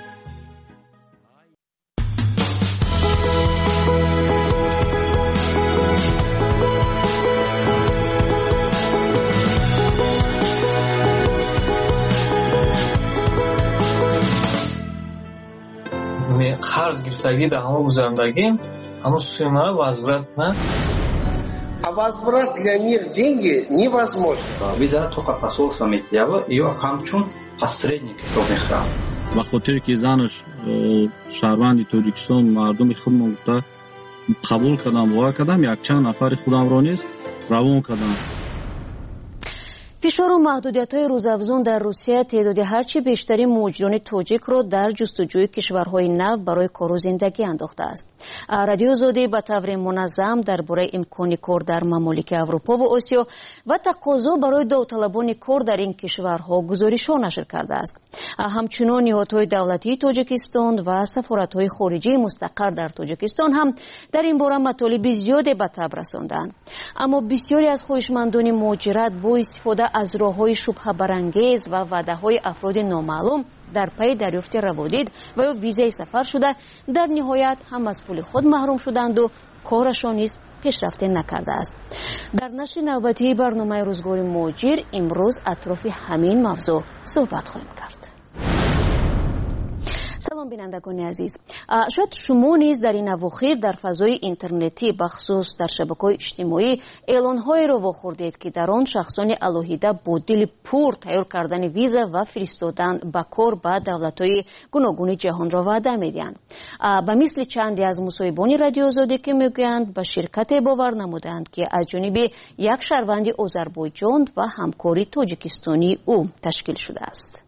қарз гирифтагӣ дар ҳамон гузарандагӣ ҳамон сумма возврат на А возврат для них деньги невозможно. Виза только посольство Митьява ее хамчун посредник ҳисоб мехӯрад. ба хотире ки занаш шаҳрванди Тоҷикистон мардуми худмон гуфта қабул кардам бовар кардам якчанд нафари худамро низ равон кардам. фишору маҳдудиятҳои рӯзафзун дар русия теъдоди ҳарчи бештари муҳоҷирони тоҷикро дар ҷустуҷӯи кишварҳои нав барои кору зиндагӣ андохтааст. Радиои Озодӣ ба таври муназзам дар бораи имкони кор дар мамолики Аврупо ва Осиё ва тақозо барои довталабони кор дар ин кишварҳо гузоришҳо нашр кардааст. ҳамчунон ниҳодҳои давлатии Тоҷикистон ва сафоратҳои хориҷии мустақар дар Тоҷикистон ҳам дар ин бора матолиби зиёде ба таб расонданд. аммо бисёре аз хоҳишмандони муҳоҷират бо истифода аз роҳҳои шубҳабарангез ва ваъдаҳои афроди номаълум дар пайи дарёфти раводид ва ё визаи сафар шуда дар ниҳоят ҳам аз пули худ маҳрум шуданду корашон низ пешрафте накардааст. дар нашри навбатии барномаи рӯзгори муҳоҷир имрӯз атрофи ҳамин мавзӯъ суҳбат хоҳем кард. سلام بینندگان عزیز. شاید شما نیز در این اواخر در فضای اینترنتی بخصوص در شبکه‌های اجتماعی اعلان‌هایی را واخوردید که در آن شخصان الهیده با دل پر تیار کردن ویزا و فرستادن به کار به دولت‌های گوناگون جهان را وعده می‌دهند. به مثل چندی از مصاحبان رادیو آزادی که میگویند به شرکت باور نمودند که از جانب یک شهروند آذربایجان و همکاری تاجیکستانی او تشکیل شده است.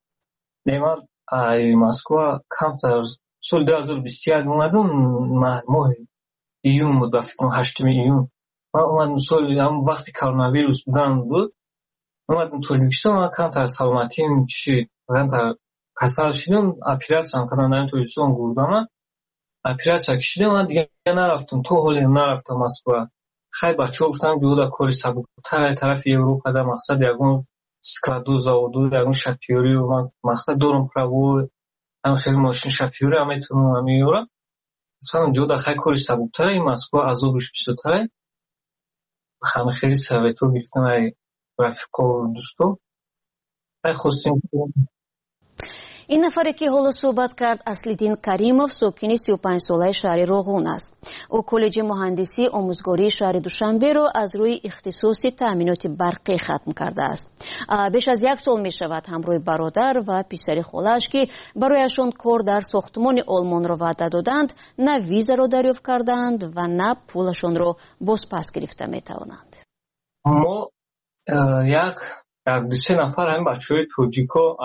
ای مسکو کمتر سال 2021 اومدم ماه ایون بود فکر کنم 8 ایون من اومدم سال هم وقتی کرونا ویروس بود اومدم تاجیکستان کمتر سلامتیم چی کمتر کسل شدم اپراسیون کردن در تاجیکستان گفتم اپراسیون کشیدم من دیگه نرفتم تو حالی نرفتم مسکو خیلی بچه‌ها گفتن جودا کاری سبک‌تر طرف اروپا در مقصد یگون سکادو زاودو در اون شفیوری و من مقصد دارم پراو هم خیلی ماشین شفیوری هم میتونم میورم مثلا جو در خیلی کاری سبک‌تر این مسکو عذابش بیشتره خیلی خیلی سویتو گفتم ای رفیقا و دوستو ای خواستیم این نفری که حالا صحبت کرد اصلیدین کریمов ساکن 35 ساله شهر روغون است. او کالج مهندسی آموزگاری شهر دوشنبه را از روی اختصاص تامینات برقی ختم کرده است. بیش از 1 سال می شود همراه برادر و پسر خالش که برایشان کار در ساختمان آلمان را وعده دادند نه ویزا را دریافت کردند و نه پولشان را بازپس گرفته می توانند. ما یک 2-3 نفر همین بچه‌های توجیکو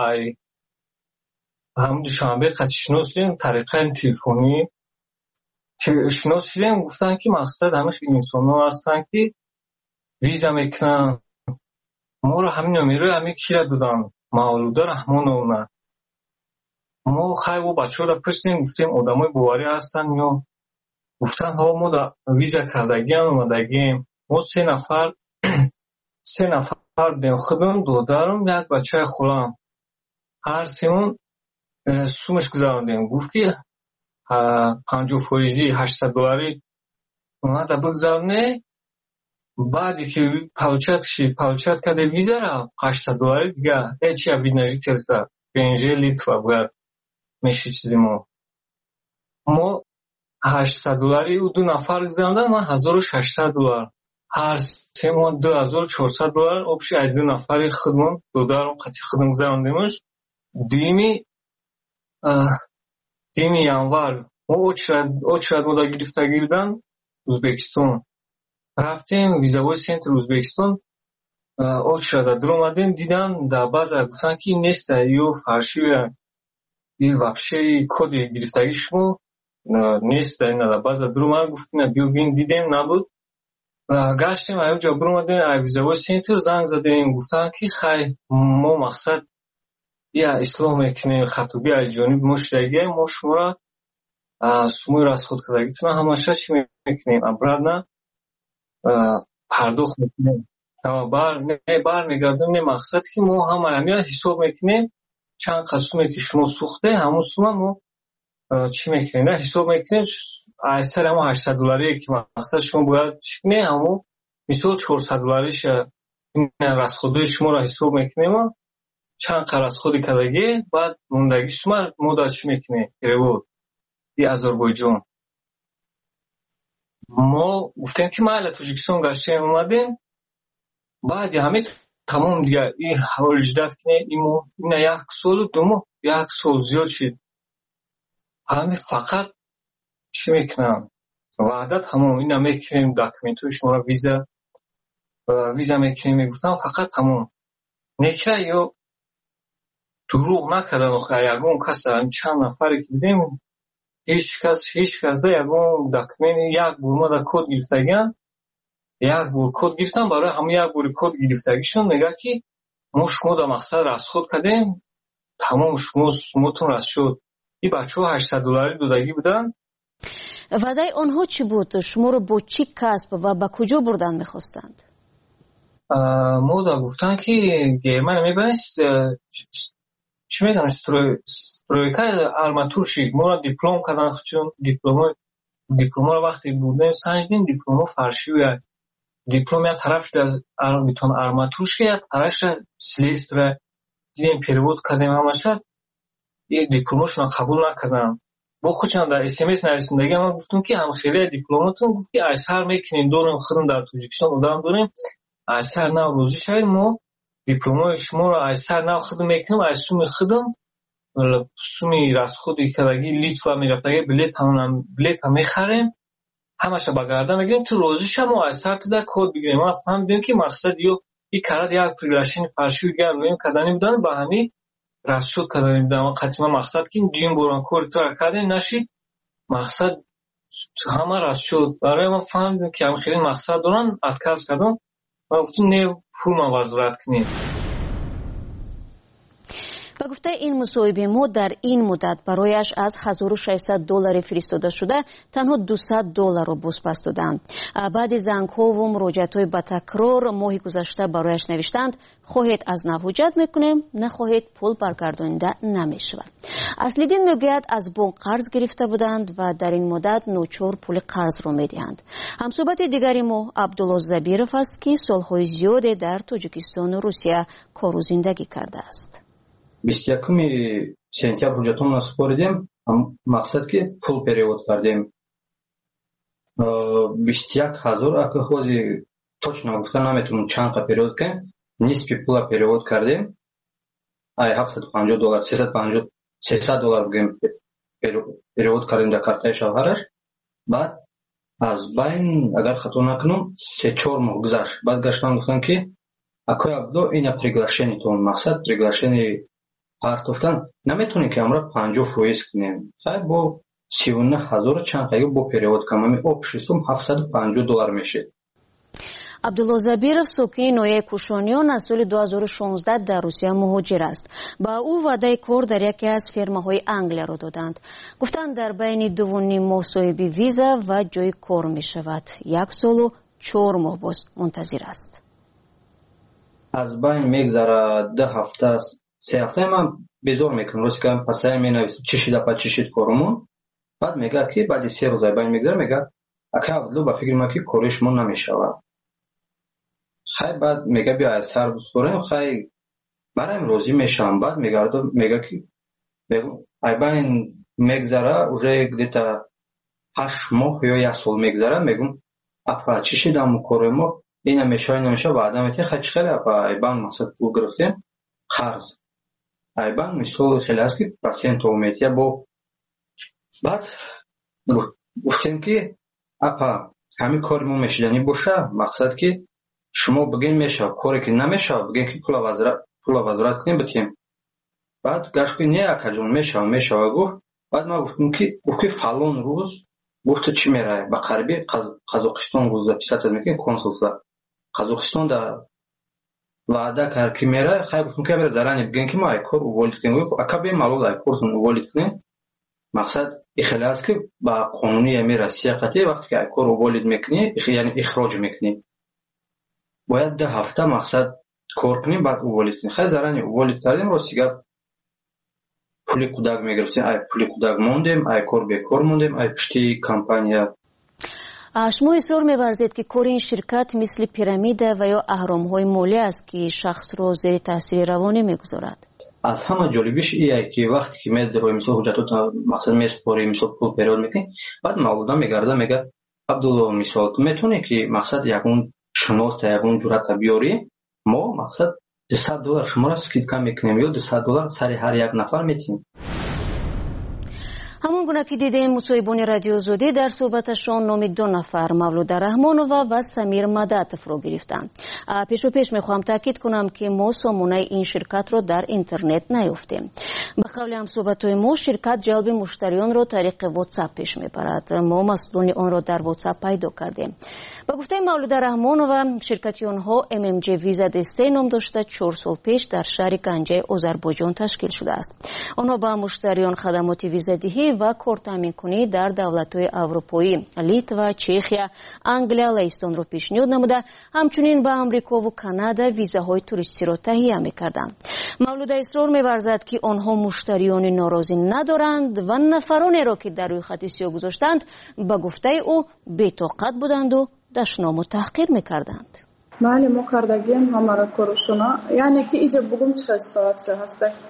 هم دوشنبه قطعی شناس شدیم طریقه تلفنی که شناس شدیم گفتن که مقصد همه خیلی انسان ها هستن که ویزا میکنن ما رو همین نمیره همین کی را دادن مولوده رحمان اونا ما خیلی با بچه ها را پرسیدیم گفتیم آدم های باوری هستن یا گفتن ها ما دا ویزا کردگی هم اومدگیم ما 3 نفر بیم خودم دادارم یک بچه خولم هر سیمون سومش گذاروندیم گفت که 50% $800 اومده بگذارونه بعدی که پاوچت کرده ویزا را $800 دیگه هیچی ابید نجی ترسه بینجه لیتوا باید میشه چیزی ما $800 او 2 نفر گذاروندن من $1600 هر سه ما $2400 общо 2 نفری خودمون دادارم قطعی خودم گذاروندیمش دیمی январ ما очередь ما دا گرفتن ازبکستان رفتیم ویزاوی سنتر ازبکستان очередь در اومدیم دیدم در بعض گفتن که نیست یا فرشی یا вообще کد گرفتگی شما نیست در بعض در اومدن گفتن بیو بین دیدیم نبود گشتیم اینجا بر اومدیم ویزاوی سنتر زنگ زدیم گفتن که خیلی ما مقصد یا اصلاح میکنیم خطوبی از جانب مشتریه ما شما را سموی رسخود کردگیتون همشه چی میکنیم ابراد نه پرداخت میکنیم بر میگردیم نه مقصد که ما همه حساب میکنیم چند قسمه که شما سوخته همون سومه ما چی میکنیم نه حساب میکنیم ایسر همون $800 که مقصد شما باید چکنه همون مثال $400 رسخوده شما را حساب میکنیم چند قرض خودی کردگی بعد موندگی شما مدت میکنه بود ای آذربایجان ما گفتیم که ما الان تاجیکستان گشتیم اومدیم بعد همه تمام دیگه این حوال جدت کنه این 1 سال و 2 ماه 1 سال زیاد شد همه فقط چی میکنم وعده تمام این میکنیم داکومنتوی شما را ویزا میکنیم میگفتم فقط تمام نکره یا دروغ نکردن آخه یگون کس چند نفری که دیدیم هیچ کس یگون داکمنت یک بور ما در کد گرفتگیان یک بور کد گرفتن برای همه یک بور کد گرفتگیشون میگه که ما شما در مقصد رسخود کردیم تمام شماتون رس شد این بچه ها $800 دادگی بودن وعده آنها چی بود؟ شما رو با چی کسب و با کجا بردن میخواستند؟ ما دا گفتن که گرمن میبنست چی میگن استرویکای آرماتور شید ما را دیپلم کردن چون دیپلم را وقتی بودیم سنجدیم دیپلم فرشی و دیپلم یا طرف در بیتون آرماتور شید طرف سلیست را دیدیم پیروود کردیم همه شد дипломашона қабул накардам. бо худшам дар смс нависиндагӣ ман гуфтам ки ҳамхелия дипломатон гуфт ки айсар мекунем дорем худам дар тоҷикистон одам дорем айсар нав розӣ шавем мо дипломои шуморо айсар нав худам мекунем аз суми худам суми расходи кардагӣ литва мерафтагӣ билета мехарем ҳамаша ба гарда мегирем ту розӣ ша мо айсар туда кор бигирем. ман фаҳмидем ки мақсад ё и карад як приглашени фаршиу гар роем кардани будан ба ҳами расшуд кардани будан қатима мақсад ки дуюм борон кори тура кардем нашид мақсад ҳама расшуд. барои ман фаҳмидем ки ҳамхели мақсад доран отказ кардам ва гуфтем не пулма вазорат кунем. ба гуфтаи ин мусоҳиби мо дар ин муддат барояш аз $1600 фиристода шуда танҳо $200 бозпас доданд. баъди зангҳову муроҷиатҳои ба такрор моҳи гузашта барояш навиштанд хоҳед аз нав ҳуҷҷат мекунем нахоҳед пул баргардонида намешавад. аслиддин мегӯяд аз бонк қарз гирифта буданд ва дар ин муддат ночор пули қарзро медиҳанд. ҳамсӯҳбати дигари мо Абдулло Забиров аст ки солҳои зиёде дар Тоҷикистону Русия кору зиндагӣ кардааст. 21 сентябр ҳуҷҷатомро супоридем. мақсад ки пул перевод кардем 21000 акаҳози точно гуфта наметавонам чанд қа перевод кунем. нисфи пула перевод кардем ай $750 $300 бигем перевод кардем дар картаи шавҳараш. баъд аз байн агар хато накунам 3-4 моҳ гузашт. баъд гаштам гуфтам ки акои Абдулло ина приглашениятон мақсад приглашени партофтан наметонем ки амра 50% кунем. хай бо 39000 чанд қайгӣ бо перевод камами общий сум $750 мешед. абдулло забиров сокини ноҳияи кушониён аз соли 2016 дар русия муҳоҷир аст. ба ӯ ваъдаи кор дар яке аз фермаҳои англияро доданд. гуфтанд дар байни 2.5 моҳ соҳиби виза ва ҷои кор мешавад. 1 солу 4 моҳ боз мунтазир аст. аз байн мегзарад 2 ҳафта 3 ҳафта ман безор мекунам. росикам пасая менависам чишид корумон. баъд мегӯяд ки баъди 3 рӯз аз байн мегзара мегӯяд ака Абдулло ба фикри ман ки кори шумо намешавад. хай баъд мега биё аз сар бисворем хай бараем розӣ мешавам. баъд мега ки аз байн мегзара уже где-то 8 моҳ ё 1 сол мегзара мегум апа чишидам кори мо ина мешава ваъда метиҳ хай чӣ хеле апа аз байн мақсад пул гирифтем қарз айбан мисол хеле аст ки процентов метия бо баъд гуфтем ки апа ҳамин кори мо мешидани боша мақсад ки шумо бигин мешава коре ки намешава бигин ки пула вазорат кунем битем. баъд гашт ки не акаҷон мешава гуфт. баъд ман гуфтам ки фалон рӯз гуфт чӣ меравӣ ба қариби Қазоқистон рӯз записатат мекунем консулса Қазоқистон да ваъда кард ки меравӣ. хай гуфтам ки зарани бигин ки мо ай кор уволид кунем. гуфт ака бемалол ай кортон уволид кунем. мақсад ихеле аст ки ба қонуни ами Россия қатъи вақте ки ай кор уволид мекунӣ яъне ихроҷ мекунӣ бояд 2 ҳафта мақсад кор кунем баъд уволид кунем. хай зарани уволид кардем рости гап пули кӯдак мегирифтем ай пули кӯдак мондем ай кор бекор мондем ай пишти компания. шумо исрор меварзед ки кори ин ширкат мисли пирамида ва ё аҳромҳои молӣ аст ки шахсро зери таъсири равонӣ мегузорад. аз ҳама ҷолибиш ие ки вақте ки медиҳои мисол ҳуҷҷатота мақсад месупорӣ мисол пул перевод мекунӣ баъд мавлуда мегарда мега Абдулло мисол метавонӣ ки мақсад ягон шуноста ягон ҷуръата биёрӣ мо мақсад $200 шуморо скидка мекунем ё $200 сари ҳар як нафар метиҳем. ҳамон гуна ки дидем мусоҳибони радиои озодӣ дар суҳбаташон номи 2 нафар Мавлуда Раҳмонова ва Самир Мадатовро гирифтанд. пешопеш мехоҳам таъкид кунам ки мо сомонаи ин ширкатро дар интернет наёфтем. ба қавли ҳамсӯҳбатҳои мо ширкат ҷалби муштариёнро тариқи WhatsApp пеш мебарад. мо масъулони онро дар WhatsApp пайдо кардем. ба гуфтаи Мавлуда Раҳмонова ширкати онҳо MMJ Visa Destay ном дошта 4 сол пеш дар шаҳри Ганҷаи Озарбойҷон ташкил шудааст. онҳо ба муштариён хадамоти визадиҳӣ ва кортаминкунӣ дар давлатҳои аврупоӣ Литва, Чехия, Англия, Лаҳистонро пешниҳод намуда ҳамчунин ба Амрикову Канада визаҳои туристиро таҳия мекарданд. Мавлуда исрор меварзад ки онҳо муштариёни норозӣ надоранд ва нафаронеро ки дар рӯйхати сиёҳ гузоштанд ба гуфтаи ӯ бетоқат буданду дашному таҳқир мекарданд. Бale мо кардагием ҳамара корушона яъне ки иҷа бугум чӣ ситуатсия ҳаста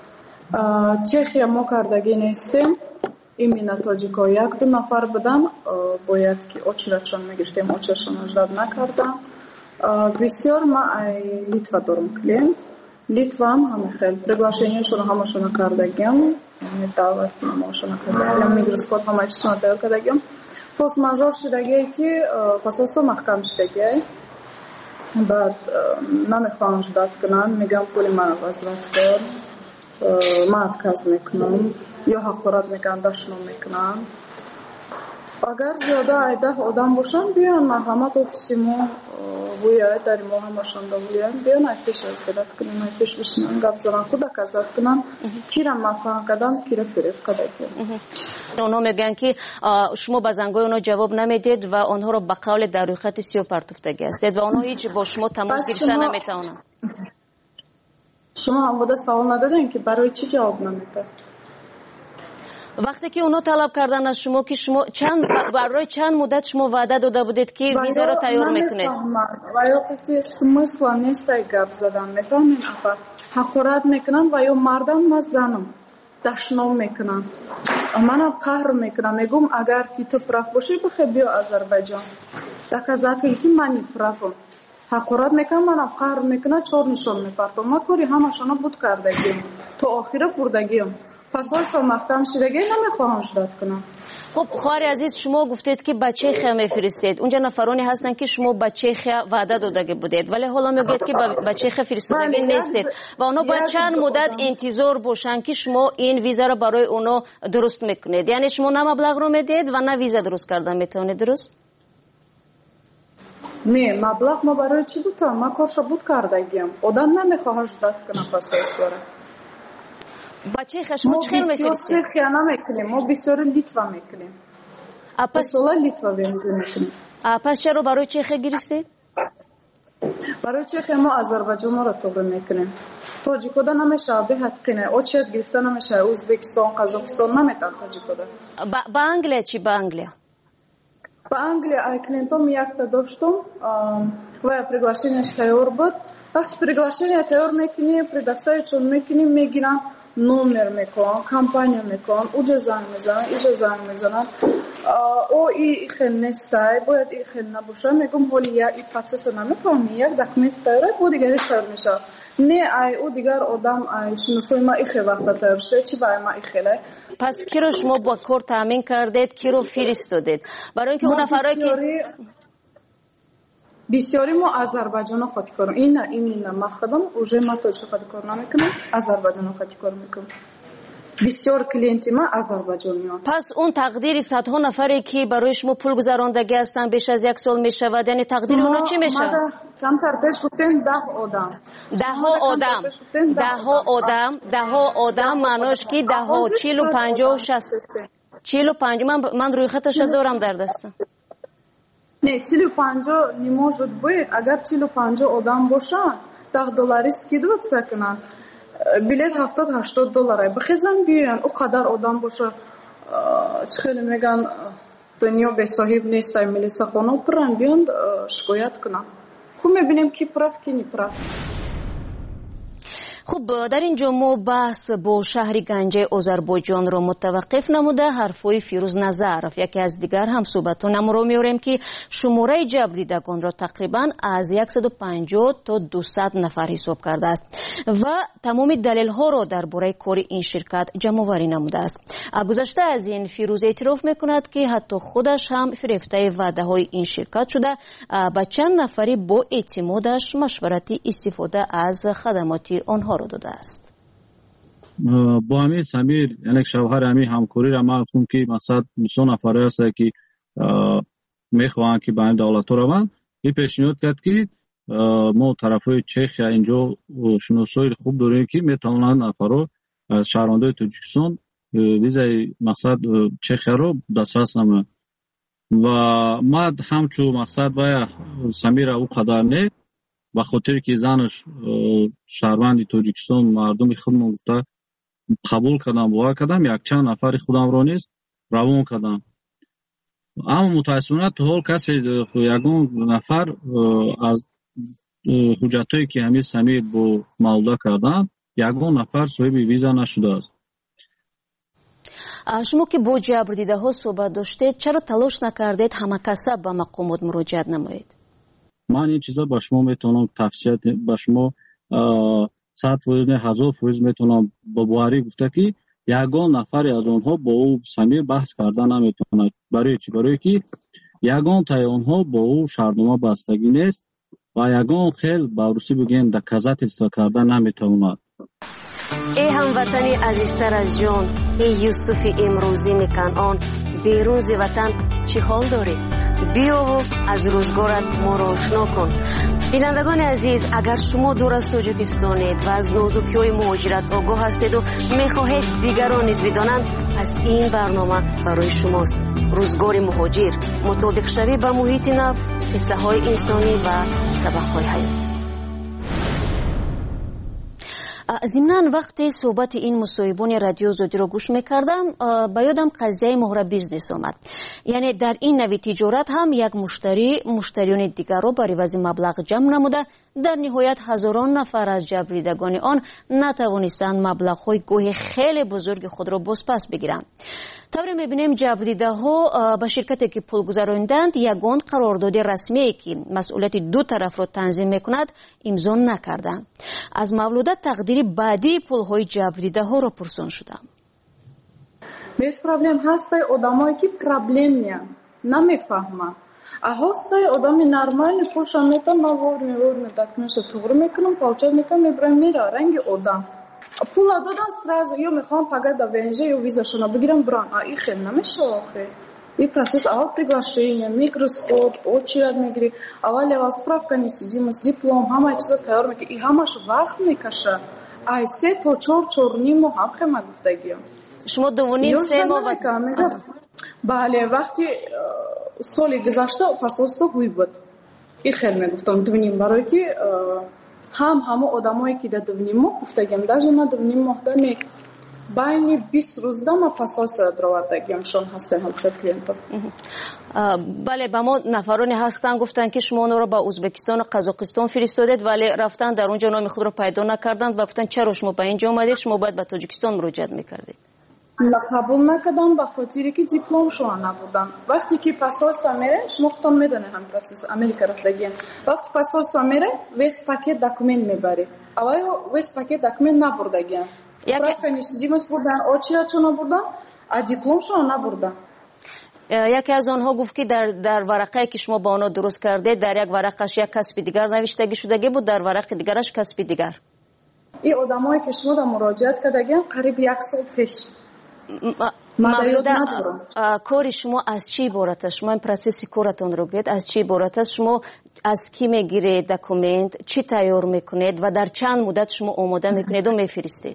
чехия мо кардагӣ нестем именно тоҷикҳо 1-2 нафар буданд бояд ки очератшон мегирифтем очератшон аждад накардам бисёр ма ай литва дорум клиент литва ҳам хел приглашениашонро ҳамашона кардагиам даъват намоашона кардагиам мигросход ҳама чизона тайёр кардагиам форс-мажор шудагие ки пасоса маҳкам шудагие баъд намехоҳам ждат кунам мегӯям пули ман возврат кор ман отказ мекунам ё ҳақорат мекунам дашном мекунам агар зиёда ай 10 одам бошанд биён марҳамат офиси мо ҳуяд дари мо ҳамашон давуяд биён ай пеш разделат кунем ай пеш бишинам гап занам худак азад кунам кира мафаҳм кардам кира фиреб кадаки онҳо мегӯянд ки шумо ба зангои онҳо ҷавоб намедед ва онҳоро ба қавле дар рӯйхати сиёҳ партофтагӣ ҳастед ва онҳо ҳеҷ бо шумо тамос гирифта наметавонанд шумо ҳамвода савол надодем ки барои чӣ ҷавоб намедад вақте ки онҳо талаб карданд аз шумо ки шумо барои чанд муддат шумо ваъда дода будед ки визаро тайёр мекунед ва ё қити смысла нест ай гап задан мефаҳмед афар ҳақорат мекунанд ва ё мардам ва занам дашном мекунанд манам қаҳр мекунам мегӯм агар ки ту прав бошӣ бихе биё азарбайҷон доказаки ки мани правам ҳақорат мекунам манам қаҳр мекунам чор нишон мепартом ма кори ҳамашона буд кардагиам то охира бурдагиам пасоса маҳкам шудагӣ намехоҳам ждат кунам хуб хоҳари азиз шумо гуфтед ки ба чехия мефиристед унҷа нафароне ҳастанд ки шумо ба чехия ваъда додагӣ будед вале ҳоло мегӯед ки ба чехия фиристодагӣ нестед ва онҳо бояд чанд муддат интизор бошанд ки шумо ин визаро барои онҳо дуруст мекунед яъне шумо на маблағро медиҳед ва на виза дуруст кардан метавонед дуруст не маблағ мо барои чӣ бутам ма корша буд кардагиам одам намехоҳад ждат кунам пасосвара ба чехия шумо чӣ хел мефиристед мо чехия намекунем мо бисёри литва мекунем сола литва венза мекунем пас чаро барои чехия гирифтед барои чехия мо азарбайҷонро тавре мекунем тоҷикода намешавад беҳаққине очеат гирифта намешавад ӯзбекистон қазоқистон наметан тоҷикода ба англия чӣ ба англия ба англия ай клиентом якта доштум ва приглашениаш тайёр буд вақти приглашение тайёр мекунем предоставичон мекунем мегиранд номер мекунанд компания мекунанд уҷа занг мезананд иҷа занг мезананд о и хел нестай бояд и хел набоша мегӯм ҳоли и процесса намефаҳмӣ як документ тайёрад бо дигариш тайёр мешавад не ай ӯ дигар одам ай шиносои ма ихе вақта тайёр шуда чи баи ма ихелай пас киро шумо ба кор таъмин кардед киро фиристодед барои ин ки он нафарое ки бисёри мо азарбайҷоно хоти кор ина мақсадам уже ма тоҷика хоти кор намекунам азарбайҷоно хоти кор мекунам бисёр клиенти ма азарбайҷониён пас он тақдири садҳо нафаре ки барои шумо пул гузарондагӣ ҳастанд беш аз 1 сол мешавад яъне тақдири онҳо чӣ мешавад камтар пеш гуфтем 10 одам даҳо одам маънош ки даҳо 40-50 ман рӯйхаташа дорам дар дастам не 40-50 не может быть агар 40-50 одам бошанд $10 скидываться кунанд билет $70-80 бихезан биёян ӯ қадар одам боша чӣ хеле меган дунё бесоҳиб нестай милисахона пуран биёнд шикоят кунанд хуб мебинем ки прав ки неправ хуб дар ин ҷо мо баҳс бо шаҳри ганҷаи озарбойҷонро мутаваққиф намуда ҳарфҳои Фирӯз Назаров яке аз дигар ҳамсӯҳбатонамро меорем ки шумораи ҷабрдидагонро тақрибан аз 150 то 200 нафар ҳисоб кардааст ва тамоми далелҳоро дар бораи кори ин ширкат ҷамъоварӣ намудааст. Гузашта аз ин Фирӯз эътироф мекунад ки ҳатто худаш ҳам фирефтаи ваъдаҳои ин ширкат шуда ба чанд нафари бо эътимодаш машварати истифода аз хадамоти онҳоро додааст. با همین سمیر یعنی شوهر همین همکاری را ما گفتم که مقصد میسون افراد است که میخواهند که به این دولت روند این پیشنهاد کرد که ما طرفای چخیا اینجا شناسایی خوب داریم که میتوانند افراد شهروندان تاجیکستان ویزای مقصد چخیا رو دسترس نمایند و ما همچون مقصد باید سمیر او قدر نه به خاطر که زنش شهروند تاجیکستان مردم خودم گفته قبول کردم باور کردم یک چند نفر خودم رو نیز روان کردم اما متاسفانه تو حال کسی یگان نفر از حجتایی که همین سمیر با مولده کردن ягон нафар соҳиби виза нашудааст. шумо ки бо ҷабрдидаҳо суҳбат доштед, чаро талош накардед ҳамакасаб ба мақомот муроҷиат намоед? ман ин чиза ба шумо метавонам тавсия ба шумо 100% не 1000% метавонам ба боварӣ гуфта ки ягон нафаре аз онҳо бо ӯ Самир баҳс карда наметавонад. Барои чӣ? Барое ки ягон таи онҳо бо ӯ шаҳрнома бастагӣ нест ва ягон хел ба русӣ бигӯем доказательство карда наметавонад. ای هموطنی عزیزتر از جان، ای یوسف امروزی میکنان، بیرون ز وطن چی حال دارید؟ بیا و از روزگارت ما را آشنا کن. بینندگان عزیز، اگر شما دور از تاجیکستانید و از نازکی‌های مهاجرت آگاه هستید و میخواهید دیگران نیز بدانند، پس این برنامه برای شماست. روزگار مهاجر، مطابق شوی با محیط نو، قصه های انسانی و سبق های حیات. ضمناً وقتی صحبت این مصاحبان رادیو زودی رو گوش میکردم به یادم قضیه مهر بیزنس آمد. یعنی در این نوع تجارت هم یک مشتریان دیگر رو بر عوض مبلغ جمع نموده، در نهایت هزاران نفر از جبریدگان آن نتوانستند مبلغ‌های گوهی خیلی بزرگ خود را بازپس بگیرند. طوری می‌بینیم جبریده‌ها به شرکتی که پول گذراندند یگان قرارداد رسمی که مسئولیت دو طرف را تنظیم می‌کند امضا نکردند. از مولوده تقدیر بعدی پول‌های جبریده‌ها را پرسان شدم. Без проблем ҳастай одамое ки проблем намефаҳманд. А ҳастай одами нормальни пулшон метам ма вор документша туғри мекунам, палча мекунам, мебарам мера ранги одам. Пула додам сразу ё мехоҳам пагад да венже ё визашона бигирам бран. А ин хел намешава охе. И процесс аввал приглашение, микроскоп, очередь мегири, аввал аввал справка несудимость, диплом, ҳамаи чиза тайёр мекунӣ. И ҳамаш вақт мекаша. Ай 3 то 4 моҳ ҳам хема гуфтагиям. شما 2.5-3 ماه بله وقتی سالی گذشته پاسپورت گوی بود این خیلی میگفتم 2.5 برای که همه آدمایی که در 2.5 ماه گفتگیم даже من 2.5 ماه دمی بین 20 روز دم پاسپورت درآوردگیم شون هسته هم کلینت‌ها. بله با ما نفرانی هستن گفتن که شما اونها رو با ازبکستان و قزاقستان فرستادید ولی رفتن در اونجا نام خود رو پیدا نکردند و گفتن چرا شما به اینجا اومدید، شما باید به تاجیکستان مراجعت میکردید. قبول نکردم به خاطری که دیپلم شما نبودم. وقتی که پاسپورت میره شما خودتون میدونید هم پروسس امریکا رفتگین. وقتی پاسپورت میره ویس پاکت دکمنت میبری. اول ویس پاکت دکمنت نبردگین. سپرافه نشدیمش بردن، آچیات شما بردن، ا دیپلم شما نبردن. یکی از آنها گفت که در ورقه که شما با آنها درست کرده در یک ورقش یک کسب دیگر نوشتگی شدگی بود، در ورق دیگرش کسب دیگر. این آدمایی که شما در مراجعت کردگین قریب 1 سال پیش. مولوده کار شما از چی عبارت است؟ شما این پروسس کارتون رو بگید از چی عبارت است؟ شما از کی میگیرید دکومنت، چی تیار میکنید و در چند مدت شما آماده میکنید و میفرستید؟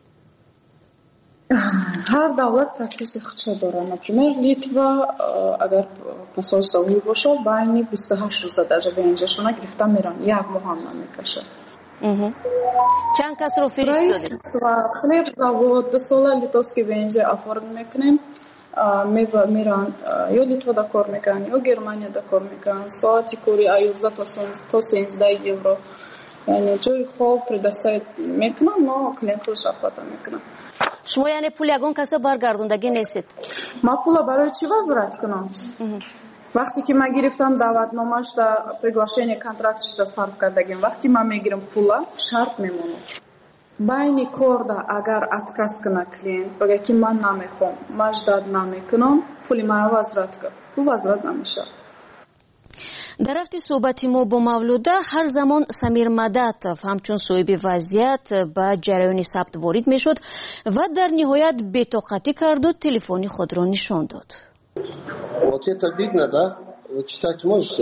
هر دولت پروسس خودش داره. например لیتوا اگر پاسپورت سوی باشه بین 28 روز درجه به اینجاشون گرفتن میرن، 1 ماه هم نمیکشه. چند کس رو فرستادید؟ خلیب زاود 2 سال لیتوفسکی وینجه آفرد میکنیم میرن یا لیتوا دا کار میکنن یا گرمانیا دا کار میکنن. ساعتی کوری 11 تا 13 یورو یعنی جای خوب предоставить میکنن но клиент خودش оплата میکنن. شما یعنی پول یگان کسی برگردوندگی نیستید؟ ما پول برای چی وزارت کنم؟ وقتی که ما گرفتم دعوتنامه‌اش در приглашение контрактش در صرف کردگیم وقتی ما میگیرم پولا شرط میمونه بین کار اگر اتکاس کنه کلینت بگه که من نمیخوام مجدد نمیکنم پولی ما وزارت کن پول وزارت نمیشه. در رفت صحبت ما با مولوده هر زمان سمیر مدتف همچون صاحب وضعیت به جریان ثبت وارد میشد و در نهایت بی‌طاقتی کرد و تلفنی خود را نشان داد. Вот это видно, да? Вы читать можете?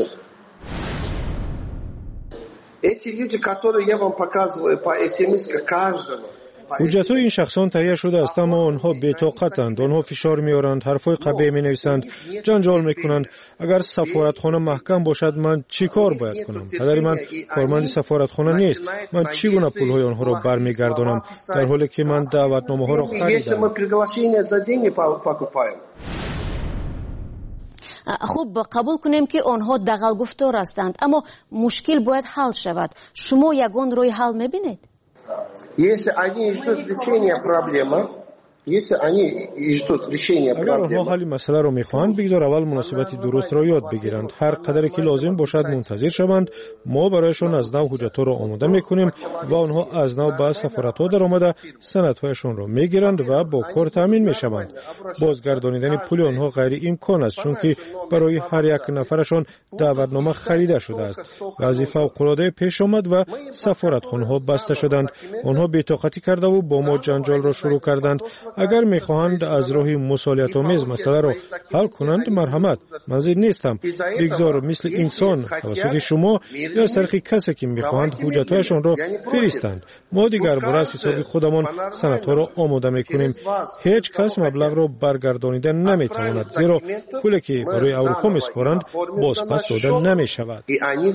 Эти люди, которые я вам показываю по СМС каждого. حجت‌های این شخصان تهیه شده است اما آنها بی‌طاقتند. آنها فشار می‌آورند، حرف‌های قبیح می‌نویسند، جنجال می‌کنند. اگر سفارتخانه محکم باشد من چی کار باید کنم؟ پدر من کارمند سفارتخانه نیست. من چگونه پول‌های آنها را برمیگردانم در حالی که من دعوتنامه‌ها را خریدم؟ خوب قبول کنیم که آنها دغل گفتار هستند اما مشکل باید حل شود. شما یگان روی حل می‌بینید؟ Если они ждут решения проблемы, اگر آنها حل مسئله را میخواهند بگذار اول مناسبت درست را یاد بگیرند. هر قدر که لازم باشد منتظر شوند. ما برایشان از نو حجت‌ها را آماده میکنیم و آنها از نو به سفارت‌ها در آمده سندهایشان را میگیرند و با کار تامین میشوند. بازگردانیدن پول آنها غیر امکان است چون که برای هر یک نفرشان دعوتنامه خریده شده است. وضعیت فوق‌العاده پیش آمد و سفارتخانه‌ها بسته شدند. آنها بی‌طاقتی کرده و با ما جنجال را شروع کردند. اگر میخواهند از راه مصالحه‌آمیز مسئله را حل کنند مرحمت، منظور نیستم بگذار مثل انسان توسط شما یا از طریق کسی که میخواهند حجت‌هایشان را فرستند. ما دیگر برای حساب خودمان سندها را آماده میکنیم. هیچ کس مبلغ را برگردانیده نمیتواند زیرا پولی که برای اروپا میسپارند بازپس داده نمیشود.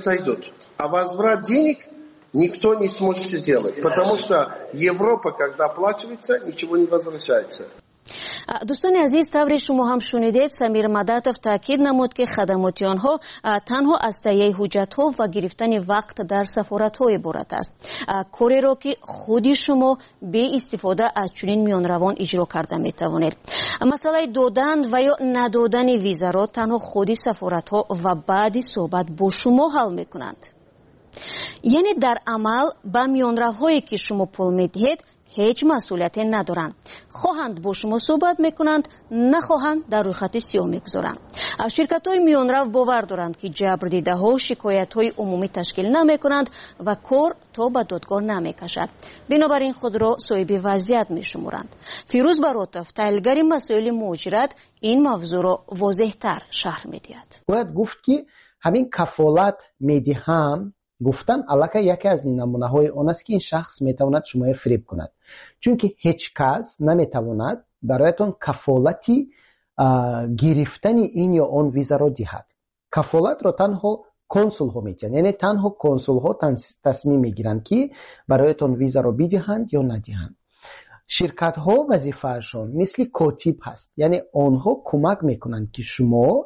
Никто не сможет сделать, потому что Европа, когда оплачивается, ничего не возвращается. دوستان عزیز، طور شما هم شنیدید سمیر مدتوف تاکید نمود که خدمات آنها تنها از تهیه حجت‌ها و گرفتن وقت در سفارت‌های عبارت است. کاری را که خودی شما به استفاده از چنین میانروان اجرا کرده می‌توانید. مسئله دادن و یا ندادن ویزا را تنها خودی سفارت‌ها و بعد صحبت با شما حل می‌کنند. یعنی در عمل با میانروهایی که شما پول میدهید هیچ مسئولیتی ندارند. خواهند با شما صحبت میکنند، نخواهند در روی خط سیاه میگذارند. شرکت های میانرو باور دارند که جبردیده ها شکایت های عمومی تشکیل نمیکنند و کار تا به دادگاه نمیکشد. بنابراین خود را صاحب وضعیت میشمرند. فیروز براتوف تحلیلگر مسائل مهاجرت این موضوع را واضح‌تر شرح میدهد. باید گفت که همین کفالت میدهم گفتن علاقه یکی از نمونه‌های آن است که این شخص میتواند شما را فریب کند، چون که هیچ کس نمیتواند برایتان کفالتی گرفتن این یا آن ویزا را دهد. کفالت را تنها کنسول ها میتونن، یعنی تنها کنسول ها تصمیم میگیرند که برایتان ویزا را بدهند یا ندهند. شرکت ها وظیفه‌شان مثل کاتب هست، یعنی آنها کمک میکنند که شما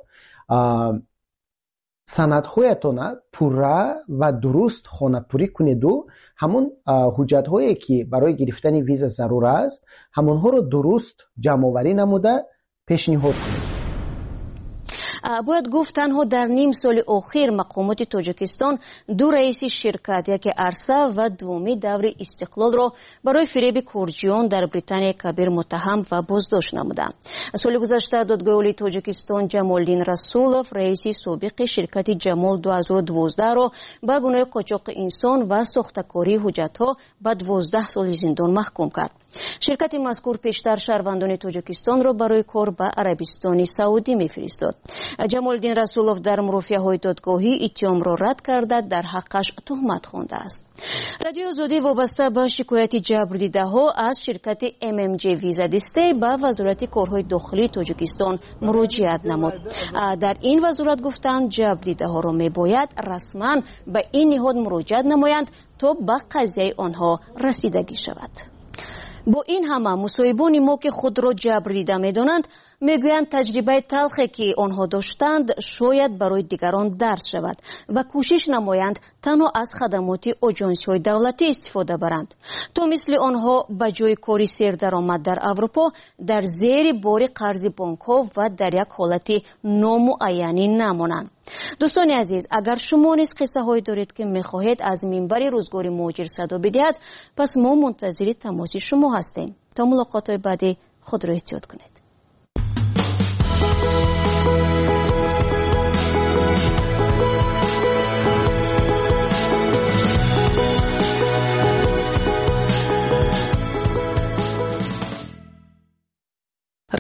سندهایتان پوره و درست خانه‌پوری کنید و همون حجت‌هایی که برای گرفتن ویزا ضرور است همونها رو درست جمع‌آوری نموده پیشنهاد کنید. باید گفت تنها در نیم سال اخیر مقامات تاجیکستان دو رئیس شرکت، یکی ارسا و دومی دور استقلال را برای فریب کرجیان در بریتانیا کبیر متهم و بازداشت نمودند. سال گذشته دادگاه عالی تاجیکستان جمالدین رسولوف رئیس سابق شرکت جمال 2012 را به گناه قاچاق انسان و ساختکاری حجت‌ها به 12 سال زندان محکوم کرد. شرکت مذکور پیشتر شهروندان تاجیکستان را برای کار به عربستان سعودی می‌فرستاد. جمالدین رسولوف در مرافعه‌های دادگاهی اتهام را رد کرده در حقش تهمت خوانده است. رادیو آزادی وابسته به شکایت جبردیده‌ها از شرکت MMJ ویزا دسته به وزارت کارهای داخلی تاجیکستان مراجعت نمود. در این وزارت گفتند جبردیده‌ها را می‌باید رسما به این نهاد مراجعت نمایند تا به قضیه آنها رسیدگی شود. با این همه مصاحبان ما که خود را جبردیده می‌دانند میگویند تجربه تلخی که آنها داشتند شاید برای دیگران درس شود و کوشش نمایند تنها از خدمات آژانس‌های دولتی استفاده برند تا مثل آنها به جای کاری سردرآمد در اروپا در زیر بار قرض بانک‌ها و در یک حالت نامعینی نمانند. دوستان عزیز، اگر شما نیز قصه هایی دارید که میخواهید از منبر روزگار مهاجر صدا بدهید، پس ما منتظر تماس شما هستیم. تا ملاقات بعدی خود را احتیاط کنید.